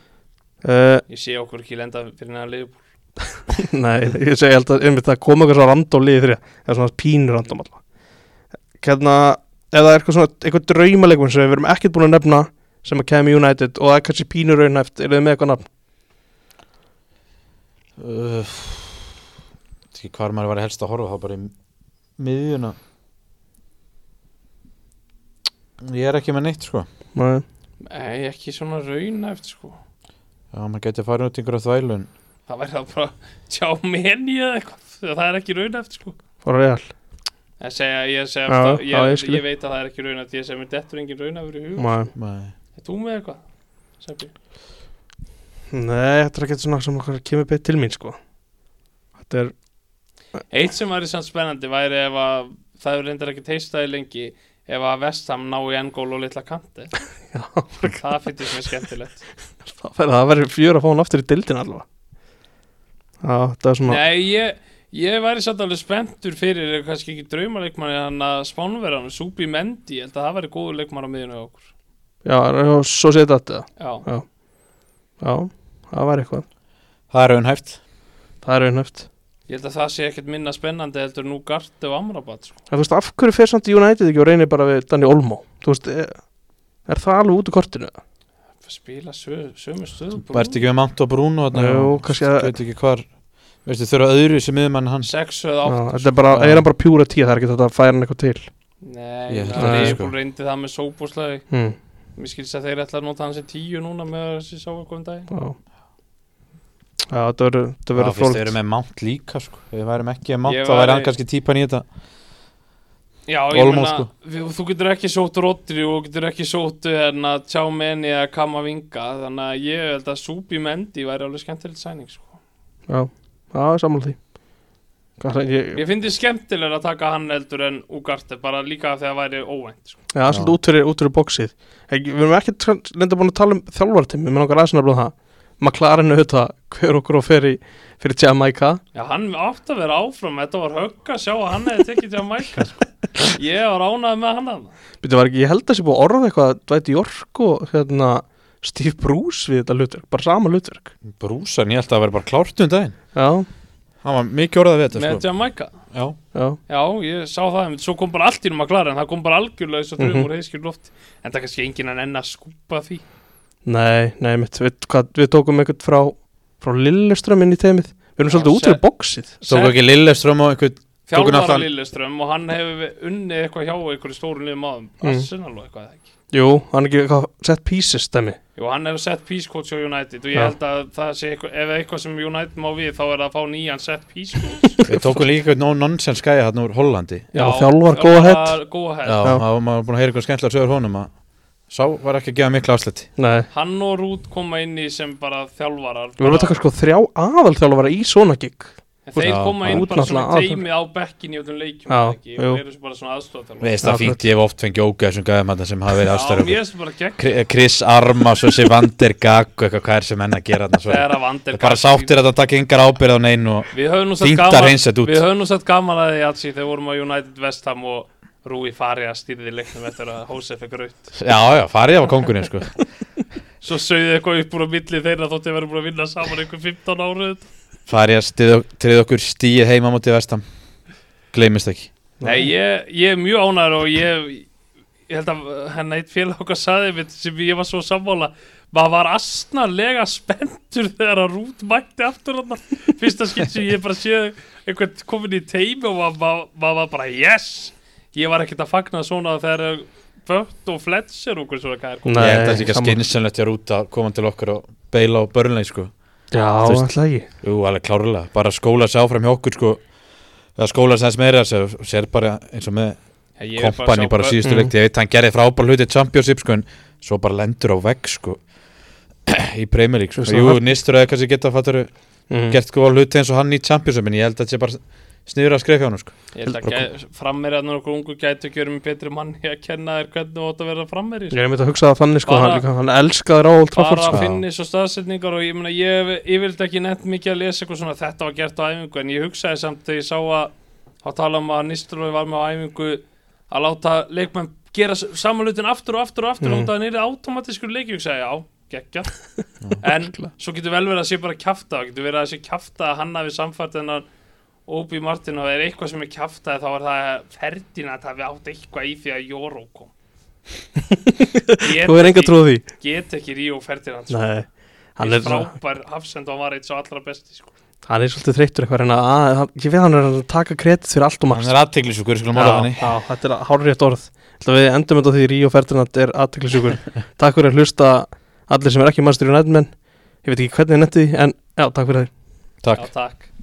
Ég sé okkur ekki lenda fyrir neðan Liverpool. Nei, ég segi alltaf það kom eitthvað svo random liðið 3. Það er svona pínur random alltaf. Hérna, ef það er eitthvað draumaleikun sem við erum ekkert búin að nefna sem að kemur United og það er kannski pínur raunhæft, eru þið með eitthvað nafn? Ekki hvar maður var helst að horfa, þá bara í miðjuna. Ég er ekki með neitt sko. Nei, ekki svona raunhæft sko. Já, maður getur að fara út yngur á þvælun. Það væri það bara tjá menni eða eitthvað, það er ekki raunhæft sko. Fara Real. Ég veit að það er ekki raunhæft, ég segi mér dettur engin raunhæfur í hug. Nei. Er þú með eitthvað? Seppi? Nei, þetta er ekki svona sem okkar kemur beint til mín sko. Þetta er eitt sem væri samt spennandi væri ef að það er reyndar ekki teistaði lengi ef að West Ham ná í N'Golo og litla kanti. Já, það finnst mér skemmtilegt. Það verður fjör að fá hann aftur í deildina allavega. Já, þetta er svona. Nei, ég væri samt alveg spenntur fyrir kannski ekki draumaleikmanni hann að Spánverðan Súbi Mendi, ég held að það væri góður leikmann á miðjunni á okkur. Já, svo séð þetta. Já, það var eitthvað. Það er raunhæft. Það er raunhæft. Ég held að það sé ekkert minna spennandi heldur nú Ugarte og Amrabat sko. Þú veist, af hverju fer samt United ekki og reynir bara við Dani Olmo? Þú veist, er það alveg út úr kortinu? Spila sömu stöðu Vært ekki við Mount og Bruno Jú, kannski að veit ekki hvar, veistu, þurfa öðru sem miðjumann hans 6 eða 8 þetta er bara, hann bara pjúra 10, það er ekki þetta að færa hann eitthvað til. Nei, Ég held það að er sko. reyndi það með sóbúslega Mér skilst að þeir ætla að nota hans 10 núna með þessi sá eitthvað daginn Já, þetta verður fyrst þeir eru með Mount líka sko. Við værum ekki að Mount, þá væri hann kannski típan í þetta Já, ég Olmo, meina, sko. þú getur ekki sótt Rodri og getur ekki sótt Tchouameni eða Kamavinga þannig að ég held að Zubimendi væri alveg skemmtilegt sæning sko. Já, sammála því. Ég finn því skemmtilega að taka hann heldur en Ugarte bara líka þegar það væri óvænt sko. Já, svolítið út fyrir bóksið. Við erum ekki lenda búin að tala þjálfartími, mér langar aðeins að blóða það. McLaren auðvitað hver okkur og fyrir Jamaica. Já, hann átti að vera áfram, þetta var högg að sjá að hann hefði tekið Jamaica sko. Ég var ánægð með hann Ég held að það sé búið að orða eitthvað Dwight York og Steve Bruce við þetta hlutverk, bara sama hlutverk. Bruce, en ég held að það væri bara klárt daginn. Já. Hann var mikið orðað við þetta með sko. Jamaica. Já, ég sá það, svo kom bara allt í McLaren, það kom bara algjörlega þess að dröfum úr heiðskjur loft, en það kannski enginn að enn að skúpa því. Nei, við tókum eitthvað frá Lilleström inn í teimið. Við erum svolítið út fyrir bóksið. Tóku ekki Lilleström og einhvern þjálfara Lilleström og hann hefur unnið eitthvað hjá einhverju stóru liðum áðum, Arsenal og eitthvað ekki. Jú, hann ekki eitthvað set pieces dæmi. Jú, hann hefur set piece coach á United og ég held að það sé eitthvað sem United má við þá er það að fá nýjan set piece coach. Við tókum líka eitthvað nonsense gæja hann úr Hollandi. Já, þjálfar Go Ahead. Já, maður var búin að heyra eitthvað skemmtilega sögur honum að sá var ekki að gefa mikla afslætti. Nei. Hann og Ruud koma inn í sem bara þjálfarar. Við vorum að taka 3 aðalþjálfara í svona gig. Þeir koma inn bara svona teimi á bekkinni í öllum leikjum og eru bara svona aðstoðarþjálfarar. Veist það fínt, ég hef oft fengið ógeð þessum gæðum sem hafa verið aðstæður. Já, mér finnst bara gegn. Chris Arma, svo sé Vander Gag og eitthvað hvað sem henn að gera þarna. Bara sáttir að það taka yngar ábyrð á neinn og þýntar hreinsett út. Við höfum nú sett gaman að því að þegar vorum á United West Ham og Rúi Faria stýrði leiknum eftir að Jose fekk raut. Já, Faria var kóngurinn sko. Svo sauði eitthvað upp úr á milli þeirra þótt þeir verið búin að vinna saman einhver 15 ára. Faria tryði okkur stíið heima mútið Vestam. Gleymist ekki. Nei, ég er mjög ánægður og ég held að henn eitt félag okkar saði mitt sem ég var svo sammála. Maður var asnarlega spenntur þegar að Ruud mætti aftur þarna. Fyrsta skipt sem ég bara séð einhvern komin í teimi og maður var bara yes. Ég var ekkert að fagna svona þegar Bött og Fletcher og svona hvað komið. Ég held að það sé ekki að skynsamlegt að Ruud að koma til okkar og beila á Burnley sko. Já, alltaf ekki. Jú, alveg klárlega. Bara skóla sig áfram hjá okkur sko. Eða skóla sig eins meira sér bara eins og með kompani bara síðustu leikti. Ég veit hann gerði frábær hluti Championship sko en svo bara lendur á vegg sko í Premier League sko. Jú, Nistur eða kannski geta fattur gert góða hluti eins og hann í Championship en ég held að það sé bara sniður að skrifa hjá hann sko. Ég held að frammeirinn og okkur ungu gætu ekki verið með betri manni að kenna þér hvernig þú átt að vera frammeiri. Ég myndi að hugsa það þannig sko, hann elskaður á Old Trafford sko. Bara finnis og staðsetningar og ég meina ég vildi ekki nefnt mikið að lesa eitthvað svona þetta var gert á æfingu en ég hugsaði samt þegar ég sá að tala um að Nistelrooy var með á æfingu að láta leikmenn gera samanlutin aftur og aftur og aftur og það nýrið automatískur leik ég hugsaði já, geggjað en svo getur vel verið að sé bara kjafta getur verið að sé kjafta að hann hafi samfært en að Obi Martin og það eitthvað sem kjaftaði þá var það Ferdinand hafi átt eitthvað í því að Jóró kom Þú er enga trúið því Get ekki Ríó Ferdinand sko. Nei Hann er frábær hafsend og hann var eitt svo allra besti sko. Hann er svolítið þreyttur eitthvað ég veit hann er að taka kredit fyrir allt og margt Hann er athyglisjúkur, skulum mála þannig Já, þetta er hárrétt orð Við endum þetta því Ríó Ferdinand er athyglisjúkur Takk fyrir að hlusta allir sem er ekki Manchester United menn Ég veit ekki hvernig þið nettu því en já, takk fyrir það Takk